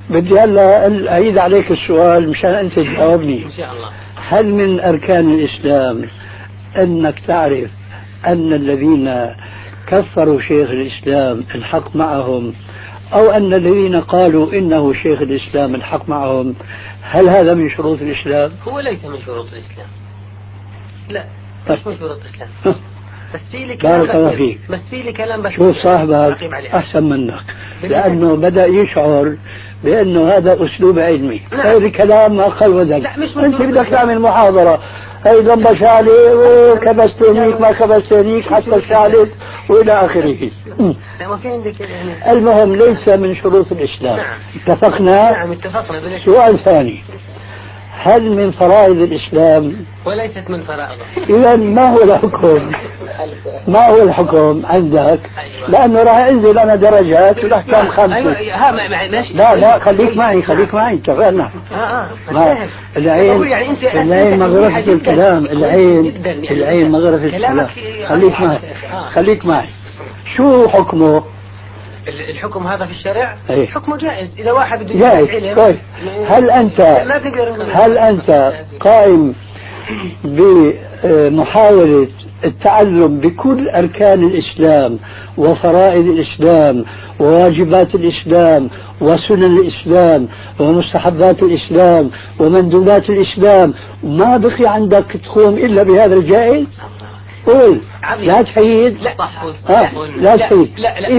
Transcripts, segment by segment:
بدي هلا أعيد عليك السؤال مشان أنت تجاوبني. إن شاء الله. هل من أركان الإسلام أنك تعرف أن الذين كفروا شيخ الإسلام الحق معهم، أو أن الذين قالوا إنه شيخ الإسلام الحق معهم؟ هل هذا من شروط الإسلام؟ هو ليس من شروط الإسلام، لا مش من شروط الإسلام. بس في لي كلام بارك الله فيك. بس في لي كلام بس شوف صاحبك أحسن منك، لأنه بدأ يشعر بأنه هذا أسلوب علمي. هذا كلام ما قال ودك. أنت بدك تعمل محاضرة، هي لمبة شعلة وكبستنيك ما كبستنيك حتى شعلت وإلى آخره. المهم ليس من شروط الإسلام. نعم. اتفقنا؟ نعم اتفقنا. سؤال ثاني، هل من فرائض الإسلام؟ وليست من فرائضه. إذا ما هو الحكم؟ ما هو الحكم عندك؟ أيوة. لأنه راح أنزل أنا درجات وراح كم خمسة. أيوة. لا خليك معي اتفقنا. العين مغرفة الكلام. العين مغرفة الكلام. خليك معي. شو حكمه؟ الحكم هذا في الشرع أيه؟ حكمه جائز إذا واحد بده جائز. طيب هل أنت قائم بمحاولة التعلم بكل أركان الإسلام وفرائض الإسلام وواجبات الإسلام وسنن الإسلام ومستحبات الإسلام ومندوبات الإسلام، ما بقي عندك تقوم إلا بهذا الجائز؟ قول لا تحيد. لا تحيد.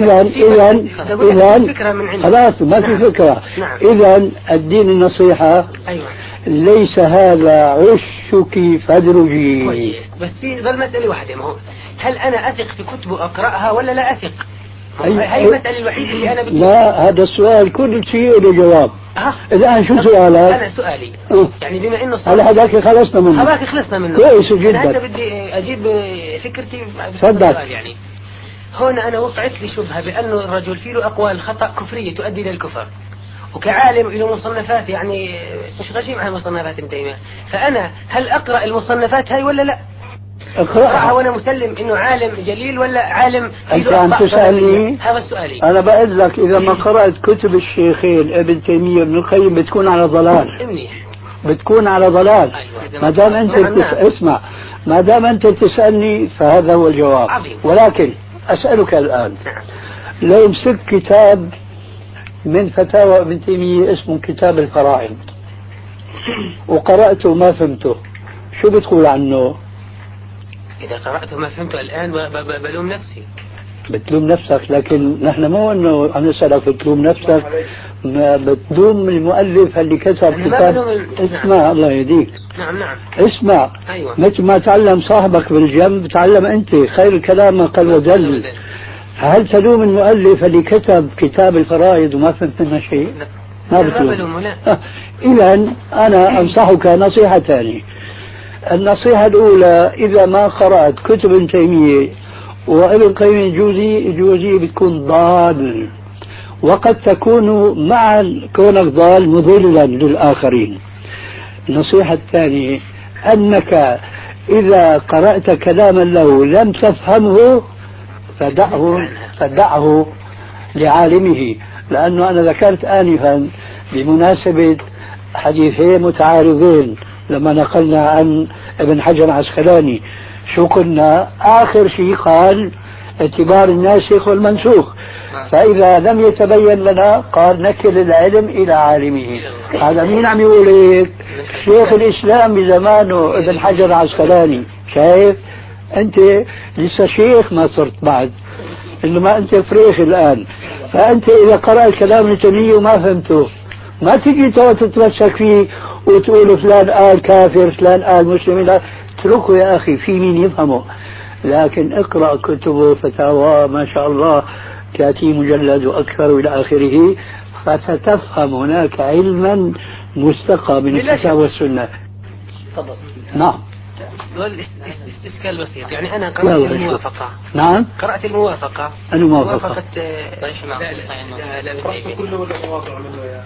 إذا خلاص ما في فكرة. إذا الدين النصيحة. أيوة. ليس هذا عشك فادرجي. بس في ظل مسألة واحدة، ما هو هل أنا أثق في كتب أقرأها ولا لا أثق؟ هاي المسألة الوحيدة اللي أنا لا هذا السؤال كل شيء له جواب. إذا شو سؤالك؟ أنا سؤالي يعني بما إنه هلا هذاك خلصنا منه. كويس جدا. أنا هسه بدي أجيب فكرتي. تفضل. يعني هون أنا وقعت لي شبهة بأنه الرجل فيه له أقوال خطأ كفرية تؤدي إلى الكفر، وكعالم له مصنفات يعني مش غشيم على مصنفات ابن تيمية، فأنا هل أقرأ المصنفات هاي ولا لا؟ أقرأها وأنا مسلم إنه عالم جليل ولا عالم؟ أنت عم تسألني؟ هذا سؤالي. أنا بقول لك إذا ما قرأت كتب الشيخين ابن تيمية وابن القيم بتكون على ضلال. منيح. بتكون على ضلال. أيوة. ما دام أنت اسمع، ما دام أنت تسألني فهذا هو الجواب. عظيم. ولكن أسألك الآن، لو مسك كتاب من فتاوى ابن تيمية اسمه كتاب الفرائض وقرأته ما فهمته، شو بتقول عنه؟ إذا قرأته ما فهمته الآن بلوم نفسي. بتلوم نفسك، لكن نحن مو انه عم نسألك بتلوم نفسك، ما بتلوم المؤلف اللي كتب كتاب. اسمع الله يهديك. نعم. اسمع. أيوة. مثل ما تعلم صاحبك بالجنب تعلم انت، خير الكلام ما قل ودل. هل تلوم المؤلف اللي كتب كتاب الفرائض وما فهمت منها شيء؟ لا. ما بلومه لا. إذا أنا أنصحك نصيحة ثانية. النصيحة الأولى، إذا ما قرأت كتب ابن تيمية وابن القيم الجوزي بتكون ضال، وقد تكون مع كونك ضال مضلا للآخرين. النصيحة الثانية أنك إذا قرأت كلاما له لم تفهمه فدعه لعالمه، لأنه أنا ذكرت آنفا بمناسبة حديثين متعارضين لما نقلنا عن ابن حجر العسقلاني، شو قلنا؟ آخر شيء قال اعتبار الناسخ والمنسوخ، فإذا لم يتبين لنا قال نكل العلم إلى عالمه. هذا مين عم يقول هيك؟ شيخ الإسلام بزمانه ابن حجر العسقلاني. شايف؟ أنت لسه شيخ ما صرت بعد، إنما أنت فريخ الآن. فأنت إذا قرأت كلام ابن تيمية وما فهمته ما تجي تتمسك فيه وتقول فلان قال كافر فلان قال مسلم. لا، اتركه يا أخي في مين يفهمه، لكن اقرأ كتبه فتاوى ما شاء الله 30 مجلد وأكثر إلى آخره، فستفهم هناك علما مستقى من الكتاب والسنة. تفضل. نعم. استشكال بسيط، يعني أنا قرأت الموافقة. نعم. قرأت الموافقة. الموافقة. كله ولا موافقة منه يا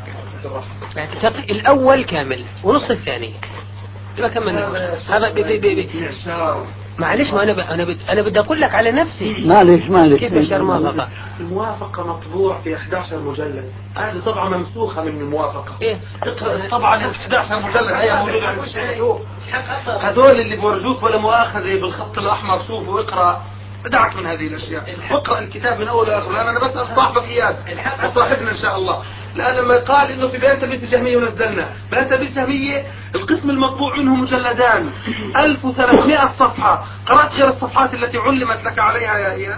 الأول كامل ونص الثاني. ما كملنا هذا معلش ما أنا بدي أقول لك على نفسي. معلش كيف أشار موافقة؟ الموافقة مطبوع في 11 مجلد، هذه طبعة ممسوخة من الموافقة. إيه؟ اقرأ الطبعة اللي في 11 مجلد هي موجودة. هذول اللي بورجوك ولا مؤاخذة بالخط الأحمر، شوفوا اقرأ، دعك من هذه الأشياء واقرأ الكتاب من أول لآخر. لأن أنا بسأل صاحبك إياد وصاحبنا إن شاء الله، لأن لما قال إنه في بيان تلبيس الجهمية ونزلنا بيان تلبيس الجهمية القسم المطبوع منه مجلدان 1300 صفحة، قرأت غير الصفحات التي علمت لك عليها يا إياد؟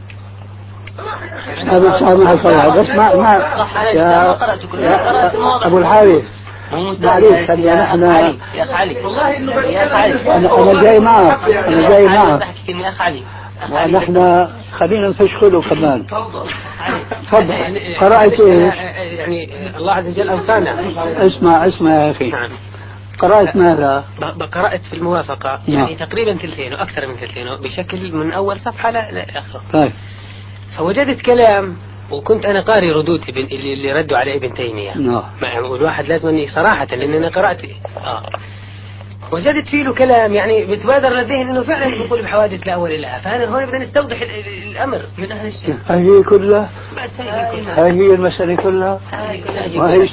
هذا سامح صراحة. بس ما يا أبو الحارث معليش، خلينا نحن يا علي والله إنه أنا جاي معك، أنا جاي معك، يا أخ علي ونحن خلينا نفشخله كمان. تفضل. يعني قرأت إيش؟ يعني الله عز وجل أوصانا. اسمع يا أخي. قرأت ماذا؟ قرأت في الموافقة يعني تقريبا ثلثين وأكثر من ثلثين بشكل من أول صفحة لآخره. طيب. فوجدت كلام، وكنت أنا قاري ردود اللي ردوا على ابن تيمية. والواحد لازم صراحة لأن أنا قرأت وجدت فيه له كلام يعني بتبادر للذهن انه فعلا يقول بحوادث لا اول لها. فانا هون بدنا نستوضح الامر من اهل الشيء. هي كلها بس هي المسألة كلها. وهي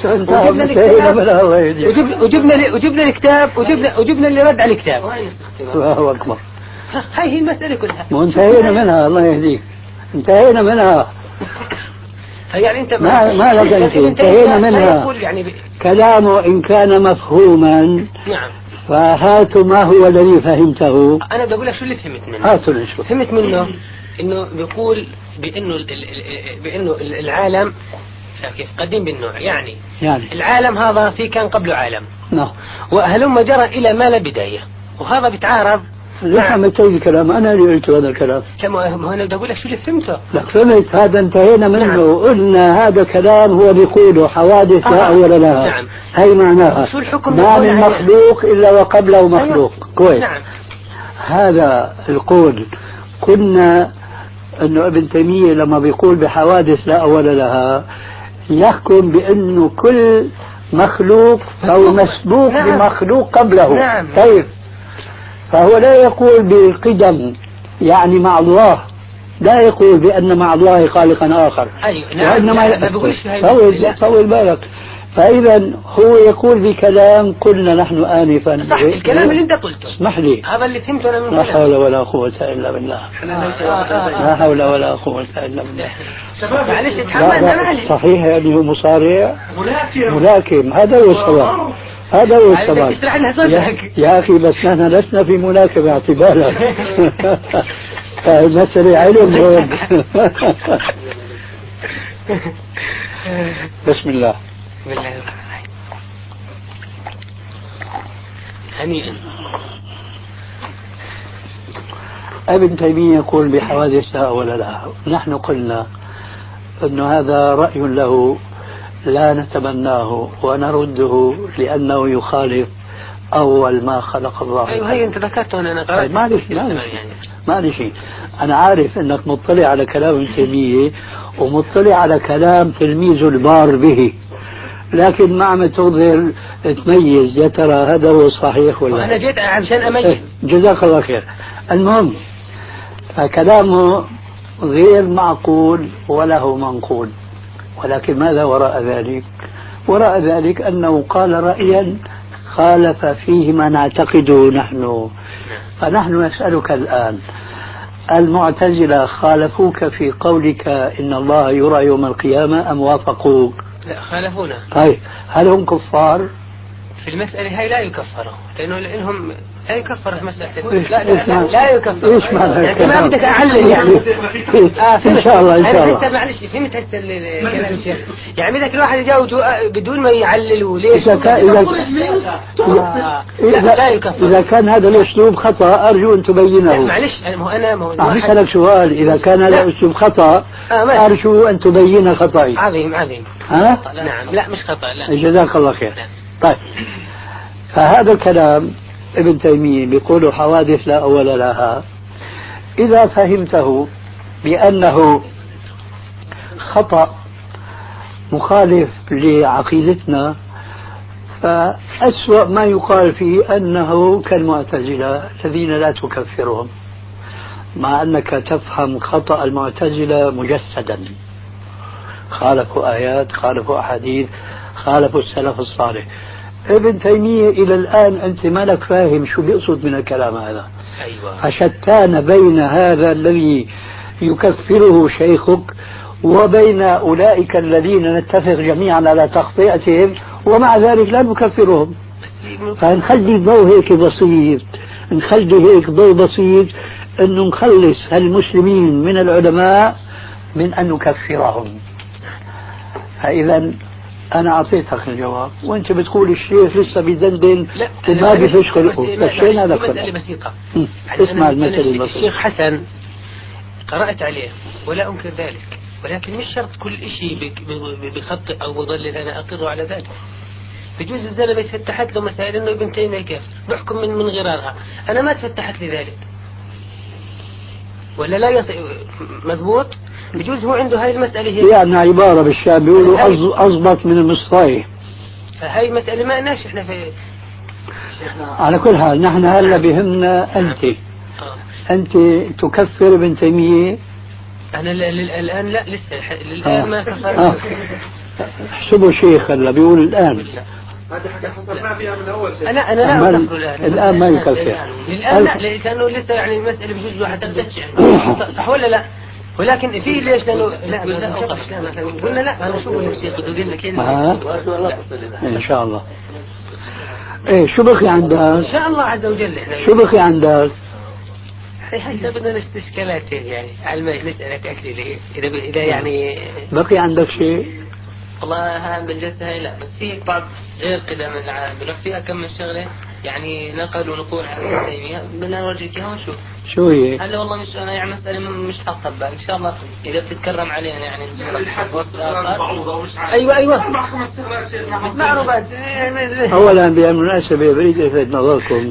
وجبنا الكتاب وجبنا اللي رد على الكتاب. الله اكبر. هاي المسألة كلها. وانتهينا منها الله يهديك. انتهينا منها. يعني انت ما لقيت انتهينا منها. يعني كلامه ان كان مفهوما نعم فهاتوا ما هو الذي فهمته. أنا بدي أقول لك شو اللي فهمت منه. هاتوا نشوف. فهمت منه إنه بيقول بأنه العالم كيف قديم بالنوع يعني العالم هذا في كان قبله عالم. نعم. وهلم جرى إلى ما لا بداية، وهذا بيتعارض. فهمت الكلام، أنا اللي قلت هذا الكلام. كما أنا بدي أقول لك شو اللي فهمته. لا فهمت، هذا انتهينا منه. قلنا هذا كلام هو بيقوله حوادث لا أول لها. نعم. هي معناها شو الحكم ما من مخلوق إلا وقبله مخلوق. كويس. نعم. هذا القول قلنا أنه ابن تيمية لما بيقول بحوادث لا أول لها يحكم بأنه كل مخلوق أو مسبوق بمخلوق قبله. نعم. طيب، فهو لا يقول بالقدم يعني مع الله، لا يقول بأن مع الله خالقا آخر. أيوة. نعم. وإنما طول بالك. فإذا هو يقول بكلام قلنا نحن آنفا صح الكلام اللي أنت قلته. اسمح لي. هذا اللي فهمته أنا من لا حول ولا قوة إلا بالله. لا حول ولا قوة إلا بالله. معلش اتحمل. صحيح يعني هو مصارع ملاكم. هذا هو الصواب. هذا هو الصواب يا أخي. بس نحن لسنا في ملاكمة اعتبارا. المسألة علم هون. بسم الله. بسم الله الرحمن الرحيم. هنيئا. ابن تيمية يقول بحوادث لا أول لها. نحن قلنا أن هذا رأي له لا نتبناه ونرده لأنه يخالف أول ما خلق الله. أيوة هي أنت ذكرته أنا قرأت. معلش أنا عارف أنك مطلع على كلام ابن تيمية ومطلع على كلام تلميذه البار به، لكن ما عم تقدر تميز يا ترى هذا هو الصحيح ولا. أنا جيت عشان أميز. جزاك الله خير. المهم فكلامه غير معقول وله منقول، ولكن ماذا وراء ذلك؟ وراء ذلك أنه قال رأيا خالف فيه ما نعتقده نحن. فنحن نسألك الآن، المعتزلة خالفوك في قولك إن الله يرى يوم القيامة أم وافقوك؟ لا خالفونا. طيب هل هم كفار؟ في المسألة هاي لا يكفروا لأنهم لا يكفر مسألة. لا يكفر. إيش معنى يعني ما بدك أعلل يعني. إن شاء الله إن شاء الله. أنا معلش فهمت هسه الكلام الشيخ. يعني بدك الواحد يجاوب بدون ما يعلل وليش. لا يكفر. إذا كان هذا الأسلوب خطأ أرجو أن تبينه. معلش أنا أسألك سؤال، إذا كان هذا الأسلوب خطأ أرجو أن تبين خطأي. عظيم. ها؟ نعم. لا مش خطأ. لا. جزاك الله خير. طيب فهذا الكلام ابن تيمية بيقول حوادث لا أول لها. إذا فهمته بأنه خطأ مخالف لعقيدتنا فأسوأ ما يقال فيه أنه كالمعتزلة الذين لا تكفرهم، مع أنك تفهم خطأ المعتزلة مجسدا، خالفوا آيات، خالفوا أحاديث، خالفوا السلف الصالح. ابن تيمية إلى الآن أنت ما لك فاهم شو بيقصد من الكلام هذا. أيوة. فشتان بين هذا الذي يكفره شيخك وبين أولئك الذين نتفق جميعا على تخطئتهم ومع ذلك لا نكفرهم. فنخلي ضوء هيك بسيط، نخلي هيك ضوء بسيط أنه نخلص المسلمين من العلماء من أن نكفرهم. فإذا أنا أعطيتك الجواب وأنت بتقول الشيخ لسه بيدندن وما بيفش خلقه. مسألة بسيطة. اسمع المثل الشيخ حسن قرأت عليه ولا أنكر ذلك، ولكن مش شرط كل شيء بخطئ أو بضلل أنا أقر على ذلك. بجوز الزلمة تفتحت له مسائل إنه ابن تيمية كيف بحكم من غرارها، أنا ما تفتحت لي ذلك ولا لا مزبوط. بجوز هو عنده هاي المسألة هي يعني عبارة بالشام بيقولوا أضبط من المصفاية. هاي مسألة ما قلناش إحنا في. على كل حال نحن هلا بهمنا أنت تكفر ابن تيمية. أنا الآن لا لسه الآن ما كفر. احسبوا شيخ هلا بيقول الآن. هذه حاجة حصلنا بها من أول شيء. أنا لا أكفر الآن ما يكفر. الآن لا لأنه لسه يعني المسألة بجوز واحد تبدأش يعني صح ولا لا؟ ولكن في ليش لأنه لا قلنا لا أنا شو بقول الشيخ بده يقول لك إن شاء الله. إيه شو بقي عندك؟ إن شاء الله عز وجل شو بقي عندك؟ هسه بدنا استشكالات يعني على ما نسألك أكل إذا يعني بقي عندك شيء؟ والله هاي بالجلسة هاي لا، بس في بعض غير كذا من العالم بنروح فيها كم من شغلة يعني نقل ونقول عن ابن تيمية بدنا نورجيك إياها ونشوف. شو هي؟ هلا والله مش أنا يعني مسألة مش حاطة ببالي إن شاء الله إذا بتتكرم علينا يعني أيوة معروفات. أولا بالمناسبة بريد ألفت نظركم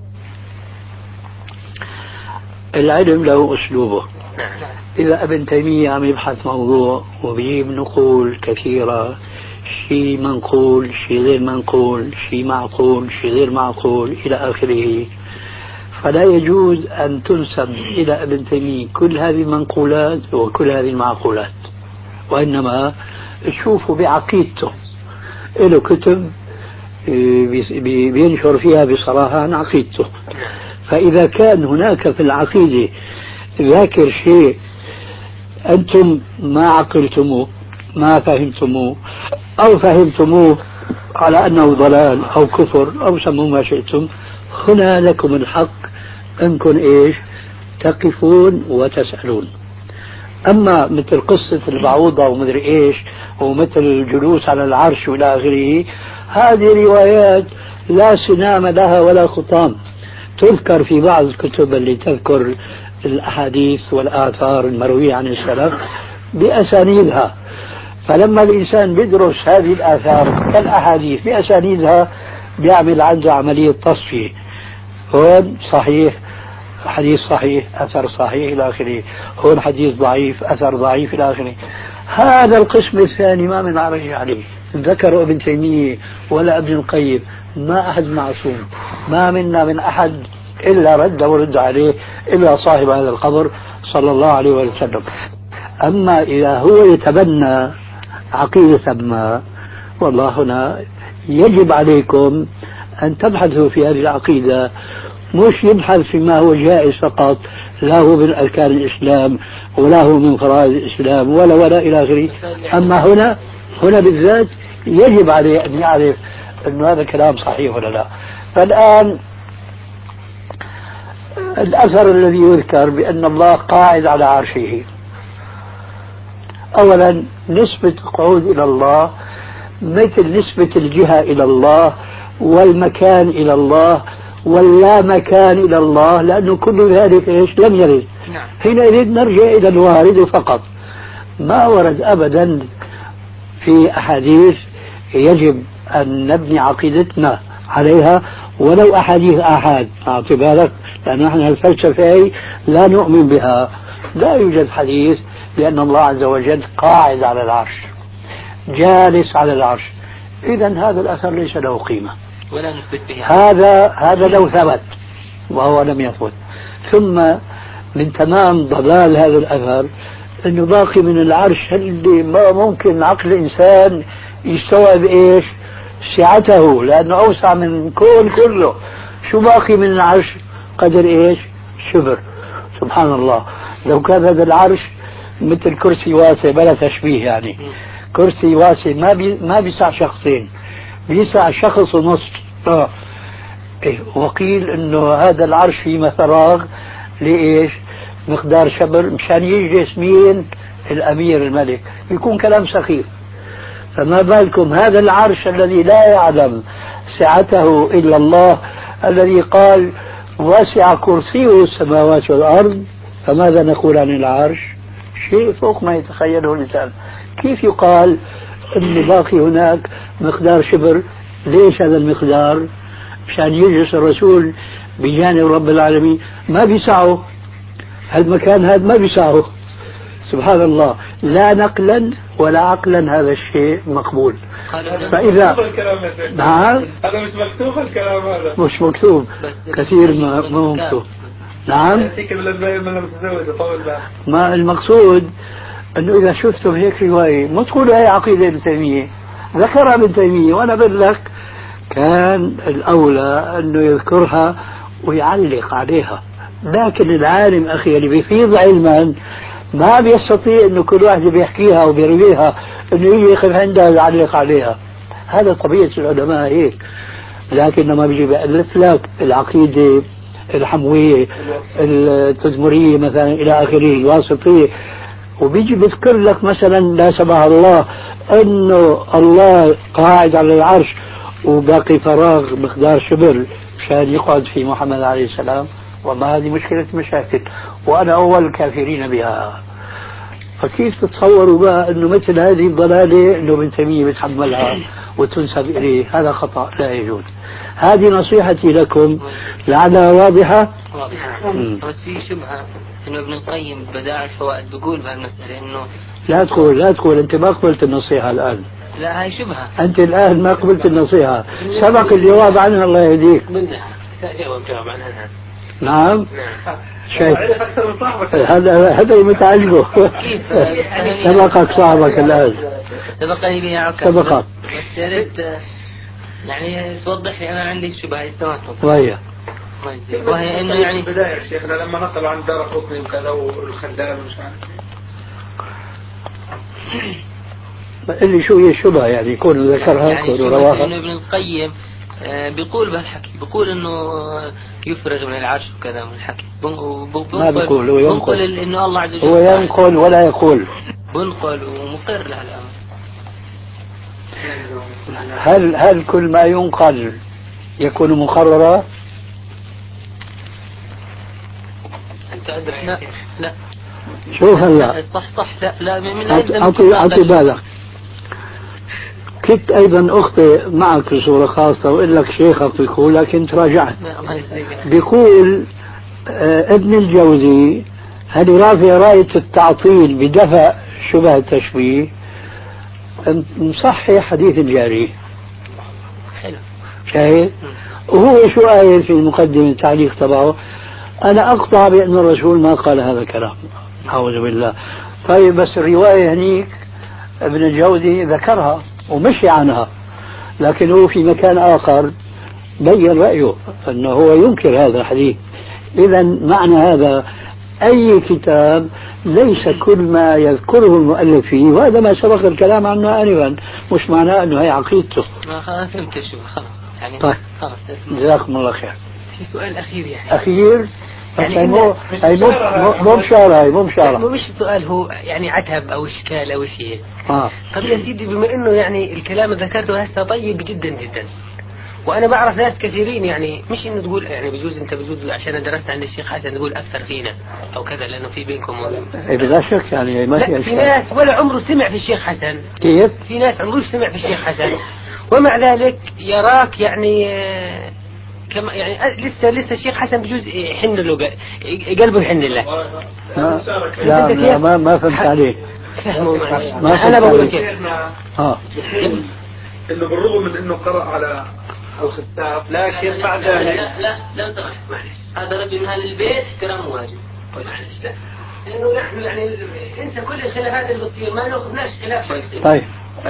العلم له أسلوبه. إذا ابن تيمية عم يبحث موضوع وبيجيب نقول كثيرة، شيء منقول شيء غير منقول شيء معقول شيء غير معقول إلى آخره، فلا يجوز أن تنسب إلى ابن تيمية كل هذه المنقولات وكل هذه المعقولات، وإنما تشوفوا بعقيدته. له كتب بينشر فيها بصراحة عن عقيدته، فإذا كان هناك في العقيدة ذاكر شيء أنتم ما عقلتموه ما فهمتموه أو فهمتموه على أنه ضلال أو كفر أو سموه ما شئتم، هنا لكم الحق أنكم إيش تقفون وتسألون. أما مثل قصة البعوضة ومدري إيش ومثل الجلوس على العرش وإلى آخره، هذه روايات لا سنام لها ولا خطام، تذكر في بعض الكتب اللي تذكر الأحاديث والآثار المروية عن السلف بأسانيدها. فلما الإنسان بيدرس هذه الآثار كالأحاديث بأسانيدها بيعمل عنده عملية تصفية، هون صحيح حديث صحيح أثر صحيح إلى آخره، هون حديث ضعيف أثر ضعيف إلى آخره. هذا القسم الثاني ما من عرج عليه، ذكر ابن تيمية ولا ابن القيم، ما أحد معصوم، ما منا من أحد إلا ورد عليه إلا صاحب هذا القبر صلى الله عليه وسلم. أما إذا هو يتبنى عقيدة ما، والله هنا يجب عليكم أن تبحثوا في هذه العقيدة، مش يبحث فيما هو جائز فقط، لا هو من أركان الإسلام ولا هو من فرائض الإسلام ولا إلى آخره. أما هنا بالذات يجب عليه أن يعرف أن هذا الكلام صحيح ولا لا. فالآن الأثر الذي يذكر بأن الله قاعد على عرشه، أولا نسبة القعود إلى الله مثل نسبة الجهة إلى الله والمكان إلى الله واللا مكان إلى الله، لأنه كل ذلك لم يرد. حينئذ نرجع إلى الوارد فقط، ما ورد أبدا في أحاديث يجب أن نبني عقيدتنا عليها ولو أحاديث آحاد. أعطي بالك، لأن نحن الفلسفة لا نؤمن بها، لا يوجد حديث بأن الله عز وجل قاعد على العرش جالس على العرش، إذا هذا الأثر ليس له قيمة ولا نثبت به. هذا لو ثبت وهو لم يثبت. ثم من تمام ضلال هذا الأثر أنه باقي من العرش اللي ما ممكن عقل الإنسان يستوعب إيش سعته، لأنه أوسع من الكون كله. شو باقي من العرش؟ قدر إيش؟ شبر. سبحان الله، لو كان هذا العرش مثل كرسي واسع بلا تشبيه، يعني كرسي واسع ما بيسع شخصين، بيسع شخص ونص. وقيل انه هذا العرش فيه فراغ لإيش؟ مقدار شبر، مشان يجلس مين؟ الأمير الملك. يكون كلام سخيف. فما بالكم هذا العرش الذي لا يعلم سعته إلا الله، الذي قال واسع كرسيه السماوات والأرض، فماذا نقول عن العرش؟ شيء فوق ما يتخيله الإنسان. كيف يقال أن باقي هناك مقدار شبر؟ ليش هذا المقدار؟ مشان يجلس الرسول بجانب رب العالمين، ما بيسعه هالمكان، هذا ما بيسعه. سبحان الله، لا نقلا ولا عقلا هذا الشيء مقبول. فإذا نعم، هذا مش مكتوب الكلام، هذا مش مكتوب، كثير ما مكتوب. نعم، ما المقصود انه اذا شفتم هيك روايه ما تقولوا هي عقيده ابن تيميه، ذكرها ابن تيميه، وانا بقول لك كان الاولى انه يذكرها ويعلق عليها. لكن العالم اخي اللي بيفيض علما ما بيستطيع انه كل واحد بيحكيها وبيرويها انه يجي ياخذ عندها ويعلق عليها. هذا طبيعه العلماء هيك. لكن لما بيجي بيألف لك العقيده الحمويه التدمريه مثلا الى اخره، الواسطيه، وبيجي بذكر لك مثلا لا سمح الله انه الله قاعد على العرش وباقي فراغ مقدار شبر مشان يقعد في محمد عليه السلام، وما هذه مشكلة مشاكل، وأنا أول الكافرين بها. فكيف تتصوروا بقى أنه مثل هذه الضلالة أنه ابن تيمية بيتحملها وتنسب إليه؟ هذا خطأ لا يجوز. هذه نصيحتي لكم لعلها واضحة. بس في شبهة أنه ابن القيم بداع الفوائد بيقول بهالمسألة أنه لا تقول أنت ما قبلت النصيحة الآن. لا، هاي شبهة. أنت الآن ما قبلت النصيحة، سبق الجواب عنها، الله يهديك. جواب عنها. نعم، شايف هذا المتعلمه. سبقك صاحبك الآن. سبقني بها عكاظ. سبقك. بس يا ريت يعني توضح لي، أنا عندي شبهة استمعت. وهي إنه يعني بداية شيخنا لما نقل عن دار قطني وكذا والخلال ومش عارف. اللي شو هي الشبهة يعني يكون ذكرها يعني ورواها. إنه ابن القيم بيقول بهالحكي، بيقول إنه يفرغ من العرش وكذا من الحكي. ما بيقول، هو ينقل. إنه الله عز وجل هو ينقل ولا يقول. بنقل ومقر لهالأمر. هل كل ما ينقل يكون مقررا؟ أنت أدري. لا لا، شوف هلا صح لا من أعطي بالك. كنت أيضا أخطئ معك بصورة خاصة وإقول لك شيخك بيقول، لكن تراجعت. بيقول ابن الجوزي هل رافع راية التعطيل بدفع شبه التشبيه، مصحح حديث الجاري. شايف؟ وهو شو قايل في المقدمة التعليق تبعه؟ أنا أقطع بأن الرسول ما قال هذا الكلام، أعوذ بالله. طيب بس الرواية هنيك ابن الجوزي ذكرها ومشي عنها، لكن هو في مكان آخر بين رأيه أنه هو ينكر هذا الحديث. إذا معنى هذا أي كتاب ليس كل ما يذكره المؤلف فيه، وهذا ما سبق الكلام عنه آنفا، مش معناه أنه هي عقيدته. خلاص فهمت شو خلاص يعني. طيب خلاص، جزاكم الله خير. في سؤال أخير يعني. أخير؟ يعني مو بشارة. مش سؤال، هو يعني عتب أو إشكال أو شيء. طب يا سيدي، بما إنه يعني الكلام اللي ذكرته هسه طيب جدا جدا، وأنا بعرف ناس كثيرين، يعني مش إنه تقول يعني بجوز عشان درست عند الشيخ حسن تقول أكثر فينا أو كذا، لأنه في بينكم بلا شك يعني ما في في ناس ولا عمره سمع في الشيخ حسن. كيف؟ في ناس عمره سمع في الشيخ حسن ومع ذلك يراك يعني كما يعني لسه الشيخ حسن بجوز يحن له قلبه يحن له. لا ما فهمت عليك. أنا بقول كيف. انه بالرغم من انه قرأ على الخساف لكن مع ذلك لا لو سمحت معلش، هذا رجل من اهل البيت كلام واجب. معلش لا، لانه نحن يعني انسى كل الخلافات اللي بتصير، ما ناخذناش خلاف شخصي. طيب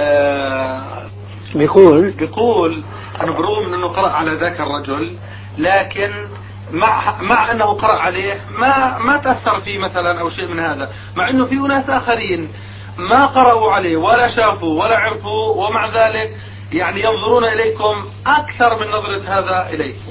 بيقول انه بالرغم من انه قرأ على ذاك الرجل، لكن مع انه قرأ عليه ما تأثر فيه مثلا او شيء من هذا، مع انه في ناس اخرين ما قرأوا عليه ولا شافوا ولا عرفوا، ومع ذلك يعني ينظرون اليكم اكثر من نظرة هذا اليكم.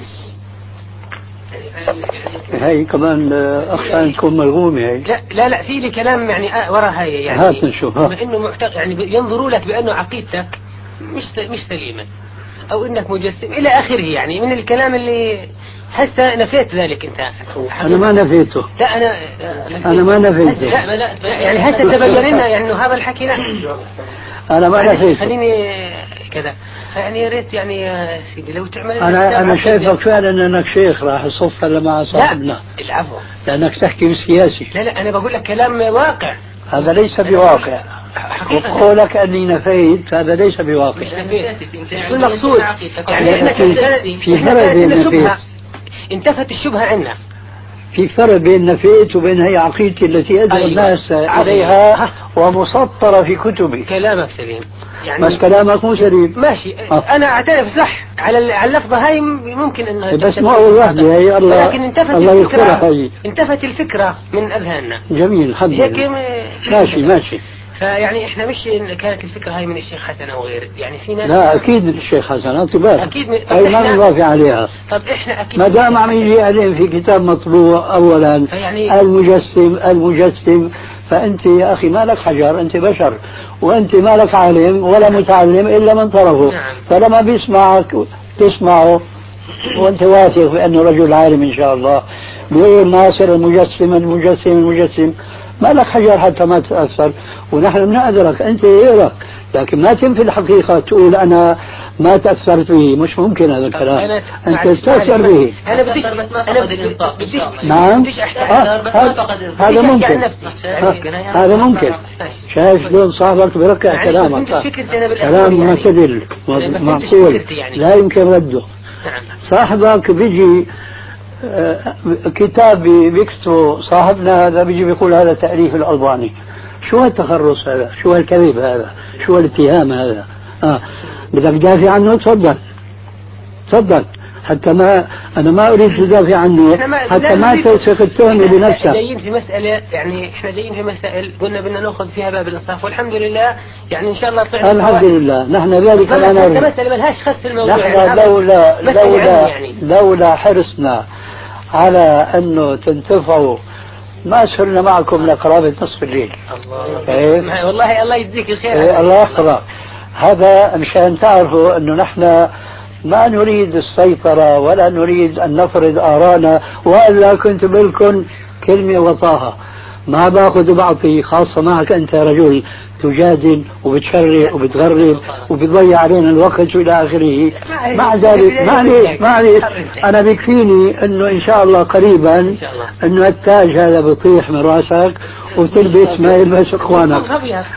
هي كمان اخشى ان تكون ملغومه هي. لا في لي كلام يعني ورا هاي، يعني هات نشوف. انه معتقد يعني ينظروا لك بانه عقيدتك مش سليمه، او انك مجسم الى اخره، يعني من الكلام اللي هسه نفيت ذلك انت. انا ما نفيته. لا انا ما نفيته. لا يعني هسه تبين لنا يعني انه هذا الحكي لا انا ما نفيته. خليني كذا، يعني يا ريت يعني يا سيدي لو تعمل. انا شايفك فعلا انك شيخ راح تصف هلا مع صاحبنا. لا العفو، لانك تحكي بالسياسي. لا انا بقول لك كلام واقع. هذا ليس بواقع. وقولك اني نفيت هذا ليس بواقع. مش نفيت. شو المقصود؟ يعني احنا في فرق بين نفيت. انتفت الشبهه عندنا. في فرق بين نفيت وبين هي عقيدتي التي ادعو الناس عليها ومسطره في كتبي. كلامك سليم. يعني بس كلامك مو سليم. ماشي. انا اعترف صح على اللفظه هاي، ممكن انها بس مو اول وحده هي. لكن انتفت الفكره من اذهاننا. جميل الحمد لله. هيك ماشي. فيعني احنا مش كانت الفكره هاي من الشيخ حسن او غيره، يعني في ناس. لا اكيد الشيخ حسن انتباه. اكيد هي ما نضاف عليها. طب احنا اكيد ما دام عم يجي عليه في كتاب مطبوع اولا يعني المجسم، فانت يا اخي ما لك حجر، انت بشر، وانت ما لك عالم ولا متعلم الا من طرفه. نعم. فلما بيسمعك تسمعه وانت واثق بانه رجل عالم ان شاء الله، بيقول ناصر المجسم ما لك حجر حتى ما تتأثر. ونحن بنقدرك أنت غيرك، لكن ما تنفي الحقيقة تقول أنا ما تأثرت به. مش ممكن هذا الكلام. أنت تتأثر به. أنا بديش نعم هذا ممكن. هذا ممكن. شايف شلون صاحبك بركع كلامك، كلام معتدل معقول لا يمكن رده. صاحبك بيجي كتاب بيكتبه صاحبنا هذا، بيجي بيقول هذا تأليف الألباني. شو هالتخرص هذا؟ شو هالكذب هذا؟ شو هالاتهام هذا؟ بدك تدافع عنه؟ تفضل حتى ما أنا ما أريد تدافع عنه حتى ما تلصق التهمة بنفسك. جايين في مسألة، يعني إحنا جايين في مسائل قلنا بدنا نأخذ فيها باب الإنصاف، والحمد لله يعني إن شاء الله طلعنا. الحمد لله نحن ذلك لا نريد. مسألة ملهاش خص في الموضوع. نحن لولا حرصنا على أنه تنتفعوا ما سرنا معكم لقرابة نصف الليل. الله والله الله يجزيك الخير. الله يحفظك. هذا مشان تعرفوا أنه نحن ما نريد السيطرة ولا نريد أن نفرض آرانا، وإلا كنت بالكم كلمة وطاها ما باخذ وبعطي، خاصة معك أنت رجل تجادل وبتشرع وبتغرب وبتضيع علينا الوقت وإلى آخره. مع ذلك معليش أنا بكفيني أنه إن شاء الله قريبا أنه التاج هذا بيطيح من راسك وتلبس ما يلبس إخوانك.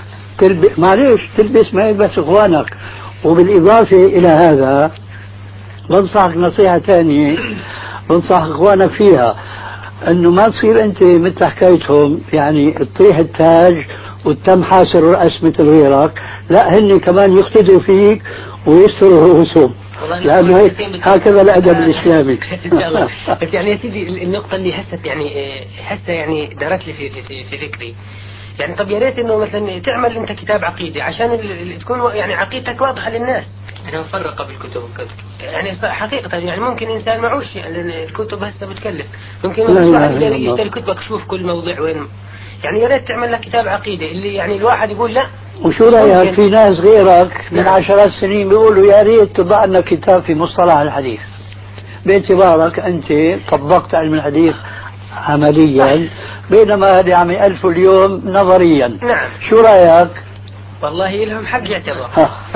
تلبس ما يلبس إخوانك. وبالإضافة إلى هذا بنصحك نصيحة ثانية، بنصح إخوانك فيها أنه ما تصير أنت مثل حكايتهم، يعني تطيح التاج وتم حاسر الرأس مثل غيرك، لا هن كمان يقتدوا فيك ويستروا رؤوسهم، لأنه هكذا الأدب الإسلامي. إن شاء الله. بس يعني يا سيدي النقطة اللي حسة يعني دارت لي في فكري، يعني طب يا ريت إنه مثلا تعمل أنت كتاب عقيدة عشان تكون يعني عقيدتك واضحة للناس. احنا نفرق بالكتب وكذا، يعني حقيقة يعني ممكن إنسان معوش، يعني الكتب هسه بتكلف، ممكن واحد يشتري كتبك يشوف كل موضوع وين، يعني يا ريت تعمل لك كتاب عقيدة اللي يعني الواحد يقول لا. وشو رأيك في ناس غيرك من عشرات سنين بيقولوا يا ريت تضع لنا كتاب في مصطلح الحديث، باعتبارك أنت طبقت علم الحديث عمليا بينما هذه عم يألفوا اليوم نظريا. نعم. شو رأيك؟ والله لهم حق يعتبر.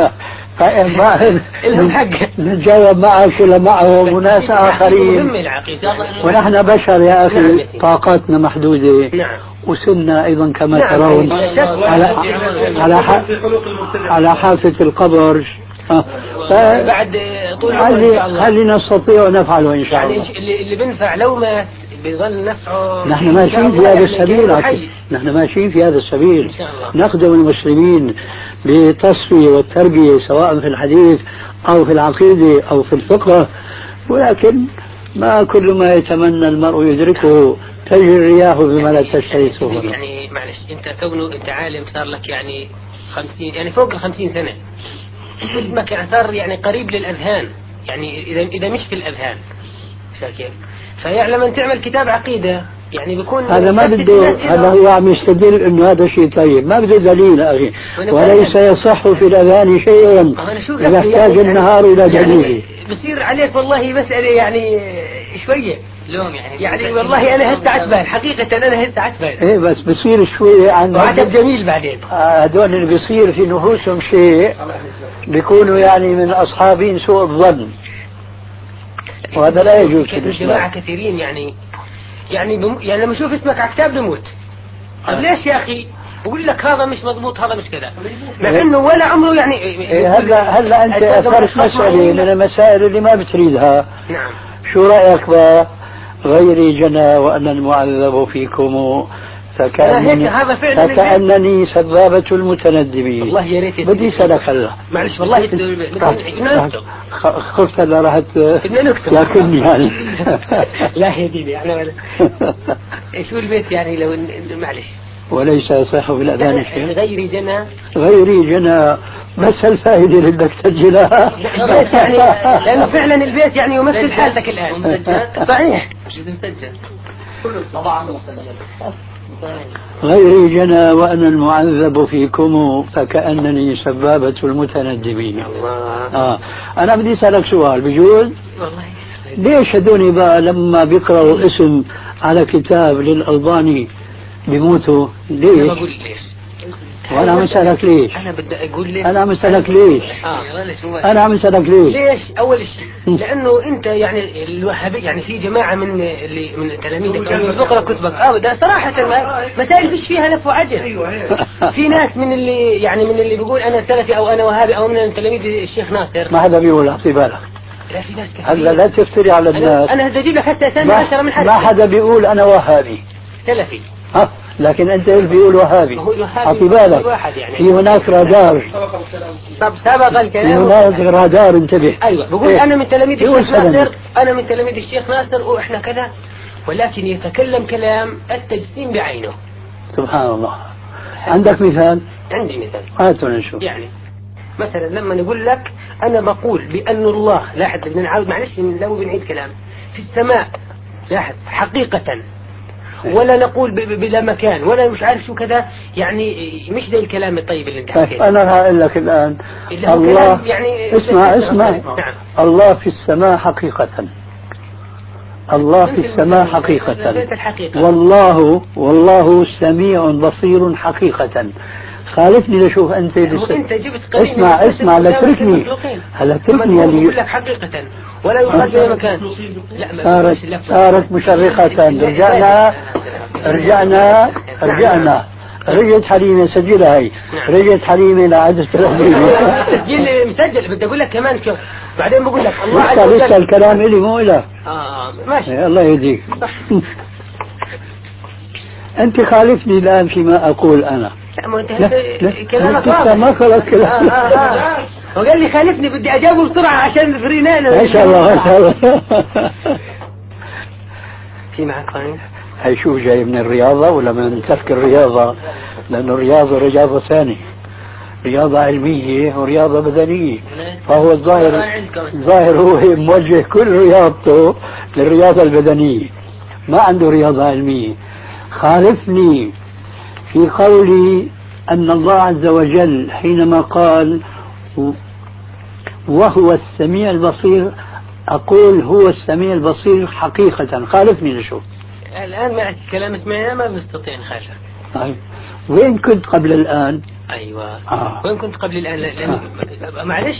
لهم حق نتجاوب معك ولا معهم وناس آخرين، ونحن بشر يا أخي طاقاتنا محدودة. نعم. وسنة أيضا كما ترون على حافة القبر بعد طول عمره إن شاء الله. هل نستطيع نفعله إن شاء الله؟ يعني اللي بنفع لو مات بيظل نفعه. نحن ماشيين في هذا السبيل، نحن ماشيين في هذا السبيل، إن شاء الله. نخدم المسلمين بالتصفية والتربية سواء في الحديث أو في العقيدة أو في الفقه، ولكن ما كل ما يتمنى المرء يدركه، تجري الرياح بما لا تشتهي السفن. يعني معلش أنت كونه أنت عالم صار لك يعني 50 يعني فوق 50 سنة، اسمك يعني صار يعني قريب للأذهان، يعني إذا مش في الأذهان شاكر، فيعلم أن تعمل كتاب عقيدة يعني بيكون هذا ما بده، هذا هو عم يستدل انه هذا شيء طيب، ما بده دليل اخي، وليس يصح في الاذان شيء اذا احتاج النهار الى دليل. يعني بصير عليك والله مسألة يعني شوية لوم يعني والله انا هسه عتبان حقيقة، انا هسه عتبان. ايه بس بصير شوية عن وعتب جميل بعدين. هذول اللي بيصير في نفوسهم شيء بيكونوا يعني من اصحابين سوء الظن، وهذا لا يجوز في الإسلام. جماعة كثيرين يعني لما اشوف اسمك على كتاب بموت. طب ليش يا اخي؟ بقول لك هذا مش مضبوط، هذا مش كذا، مع انه ولا عمره يعني. هلا انت اثرت مسألة من المسائل اللي ما بتريدها. نعم. شو رأيك غيري جنى وأنا المعذب فيكم فكأنني سبابة المتندبين. والله يا ريت بدي سلك هلا معلش والله خفت هلا راحت ياكلني يعني. لا يا ديني احنا شو البيت يعني لو معلش. وليس يصح في الأذان شيء. غيري جنى بس الفائدة اللي بدك تسجلها يعني لأنه فعلا البيت يعني يمثل حالتك الآن. مسجل صحيح مسجل طبعا مسجل. غيري جنى وأنا المعذب فيكم فكأنني سبابة المتندبين. أنا بدي أسألك سؤال بجوز؟ والله ليش هدوني بقى لما بيقرأوا اسم على كتاب للألباني بيموتوا؟ ليش؟ أنا بقول ليش. وأنا عم أسألك ليش؟ أنا بدي أقول ليش. أنا عم أسألك ليش؟ أنا عم أسألك ليش؟ ليش؟ أول شيء لأنه أنت يعني الوهابي يعني في جماعة من تلاميذك اللي بيقرأ كتبك ده صراحة مسائل فيش فيها لف وعجل. في ناس من اللي بيقول أنا سلفي أو أنا وهابي أو من تلاميذ الشيخ ناصر. ما حدا بيقول أعطي بالك. لا في ناس كثير. هلا لا تفتري على الناس. أنا بدي أجيب لك حتى أسامي 10 من حد. ما حدا بيقول أنا وهابي. سلفي. لكن أنت بيقول وهابي. أعطي بالك. يعني في هناك رادار. طب سبق الكلام. في هناك رادار انتبه. أيوة بقول أنا من تلاميذ الشيخ ناصر، أنا من تلاميذ الشيخ ناصر وإحنا كذا، ولكن يتكلم كلام التجسيم بعينه. سبحان الله. عندك مثال؟ عندي مثال. هاتوا نشوف. يعني مثلا لما نقول لك أنا بقول بأن الله، لاحظ بدنا نعاود معلش لو بنعيد كلام، في السماء، لاحظ حقيقة، ولا نقول بلا مكان ولا مش عارف شو كذا، يعني مش زي الكلام الطيب اللي انت حكيته. أنا هقول لك الآن الله يعني اسمع نعم. الله في السماء حقيقة، الله في السماء حقيقة، والله سميع بصير حقيقة. خالفني لشوف أنت أنت جبت اسمع لا تركني هلا تركني اللي يقول لك حقيقة ولا يقال في مكان. لا صارت مشرقة. رجعنا رجعت حليمة سجلها هي. رجعت حليمة لعدة تسجيل مسجل. بدي أقول لك كمان بعدين بقول لك الله عز وجل. لسه الكلام إلي مو إله. ماشي. الله يهديك. أنت خالفني الآن فيما أقول أنا. لا ما انت كلامك ما خلص كلام. وقال لي خالفني بدي أجاوبه بسرعة عشان فرينا. ما شاء الله ما شاء الله. في معك قانون؟ هي شو جاي من الرياضة ولا من ترك الرياضة؟ لأنه الرياضة رياضة ثانية، رياضة علمية ورياضة بدنية، فهو الظاهر هو موجه كل رياضته للرياضة البدنية، ما عنده رياضة علمية. خالفني في قولي أن الله عز وجل حينما قال وهو السميع البصير، أقول هو السميع البصير حقيقة. خالفني لشوف. الآن مع الكلام اسمعنا ما بنستطيع نخالف. طيب وين كنت قبل الآن؟ أيوة. وين كنت قبل الآن؟ معلش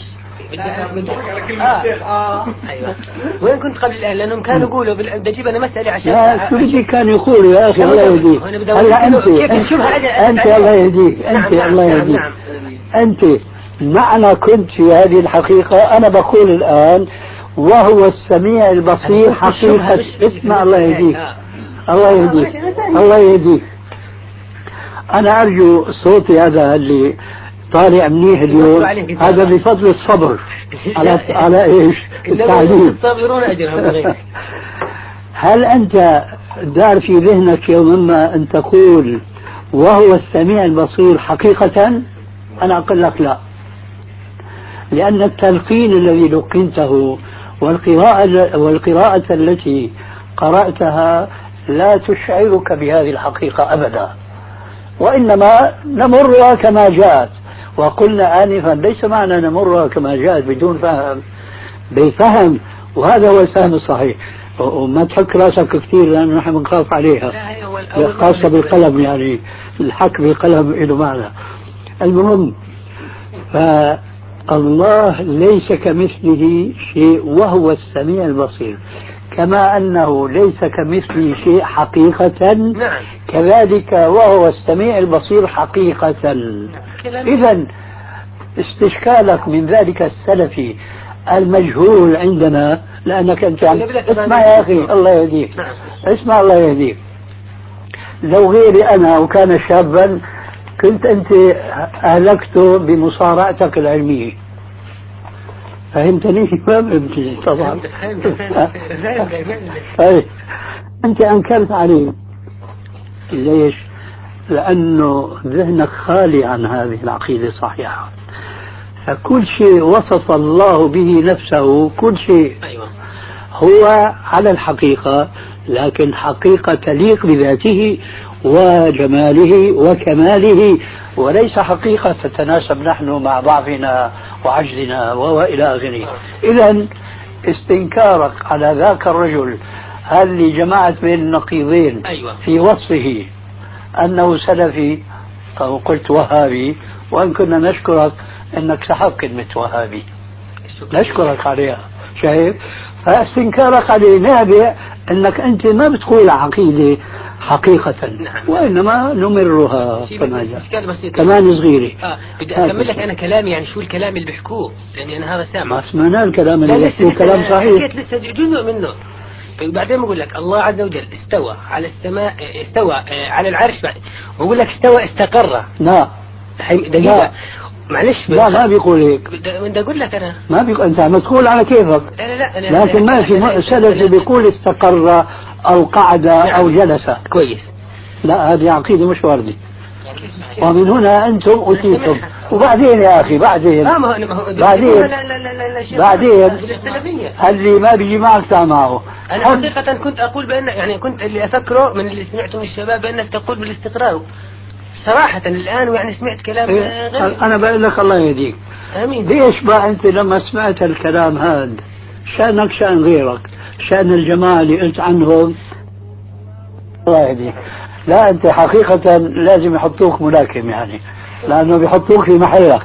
أيوة. وين كنت قبل الآن؟ لأنهم كانوا يقولوا بدي أجيب أنا مسألة عشان شو بدي كان يقولوا يا أخي الله يهديك. هلا أنت الله يهديك. أنت الله يهديك. أنت معنى كنت في هذه الحقيقة أنا بقول الآن وهو السميع البصير حقيقة. اسمع الله يهديك، الله يهديك، الله يهديك. أنا أرجو صوتي هذا اللي طالع منيح اليوم هذا بفضل الصبر على إيش التعليم. الصابرون أجرهم. هل أنت دار في ذهنك يوما أن تقول وهو السميع البصير حقيقة؟ أنا أقول لك لا، لأن التلقين الذي لقنته والقراءة التي قرأتها لا تشعرك بهذه الحقيقة أبدا، وإنما نمرها كما جاءت. وقلنا آنفا ليس معنى نمرها كما جاءت بدون فهم، بفهم، وهذا هو الفهم الصحيح. وما تحك راسك كثير لأنه نحن بنخاف عليها، خاصة بالقلم، يعني الحك بالقلم له معنى. المهم، فالله ليس كمثله شيء وهو السميع البصير، كما أنه ليس كمثله شيء حقيقة، كذلك وهو السميع البصير حقيقة. إذن استشكالك من ذلك السلفي المجهول عندنا، لأنك أنت اسمع يا أخي الله يهديك، اسمع الله يهديك. لو غيري أنا وكان شابا كنت أنت أهلكته بمصارعتك العلمية، فهمتني؟ ما فهمتني طبعا. أنت أنكرت عليه. ليش؟ لأنه ذهنك خالي عن هذه العقيدة الصحيحة. فكل شيء وصف الله به نفسه، كل شيء هو على الحقيقة، لكن حقيقة تليق بذاته وجماله وكماله، وليس حقيقة تتناسب نحن مع ضعفنا وعجزنا وإلى آخره. إذن استنكارك على ذاك الرجل اللي جمعت بين النقيضين في وصفه أنه سلفي أو قلت وهابي، وإن كنا نشكرك أنك سحب كلمة وهابي، نشكرك عليها، شايف؟ فاستنكارك عليه نابع أنك أنت ما بتقول عقيدة حقيقة، وإنما نمرها كمان صغيرة. بدي أكمل لك أنا كلامي، يعني شو الكلام اللي بيحكوه، لأني أنا هذا سامع. ما سمعنا الكلام اللي بيحكوه، كلام صحيح. حكيت لسه جزء منه. وبعدين بقول لك الله عز وجل استوى على السماء، استوى على العرش، وأقول لك استوى استقر. لا دقيقة معلش، لا ما بيقول هيك. بدي أقول لك أنا ما بيقول، أنت مسؤول على كيفك. لا لكن ما في سلف بيقول استقر أو قعد أو جلس. كويس. لا هذه عقيدة مش واردة، ومن هنا أنتم أتيتم. وبعدين يا أخي بعدين اللي ما بيجي معك تعمعه. أنا حقيقة كنت أقول بأن، يعني كنت اللي أفكره من اللي سمعته من الشباب بأنك تقول بالاستقرار صراحة الآن، ويعني سمعت كلام غير. أنا بقول لك الله يهديك. آمين. ليش بقى أنت لما سمعت الكلام هذا شأنك شأن غيرك، شأن الجماعة اللي قلت عنهم الله يهديك. لا أنت حقيقة لازم يحطوك ملاكم، يعني لأنه بيحطوك في محلك.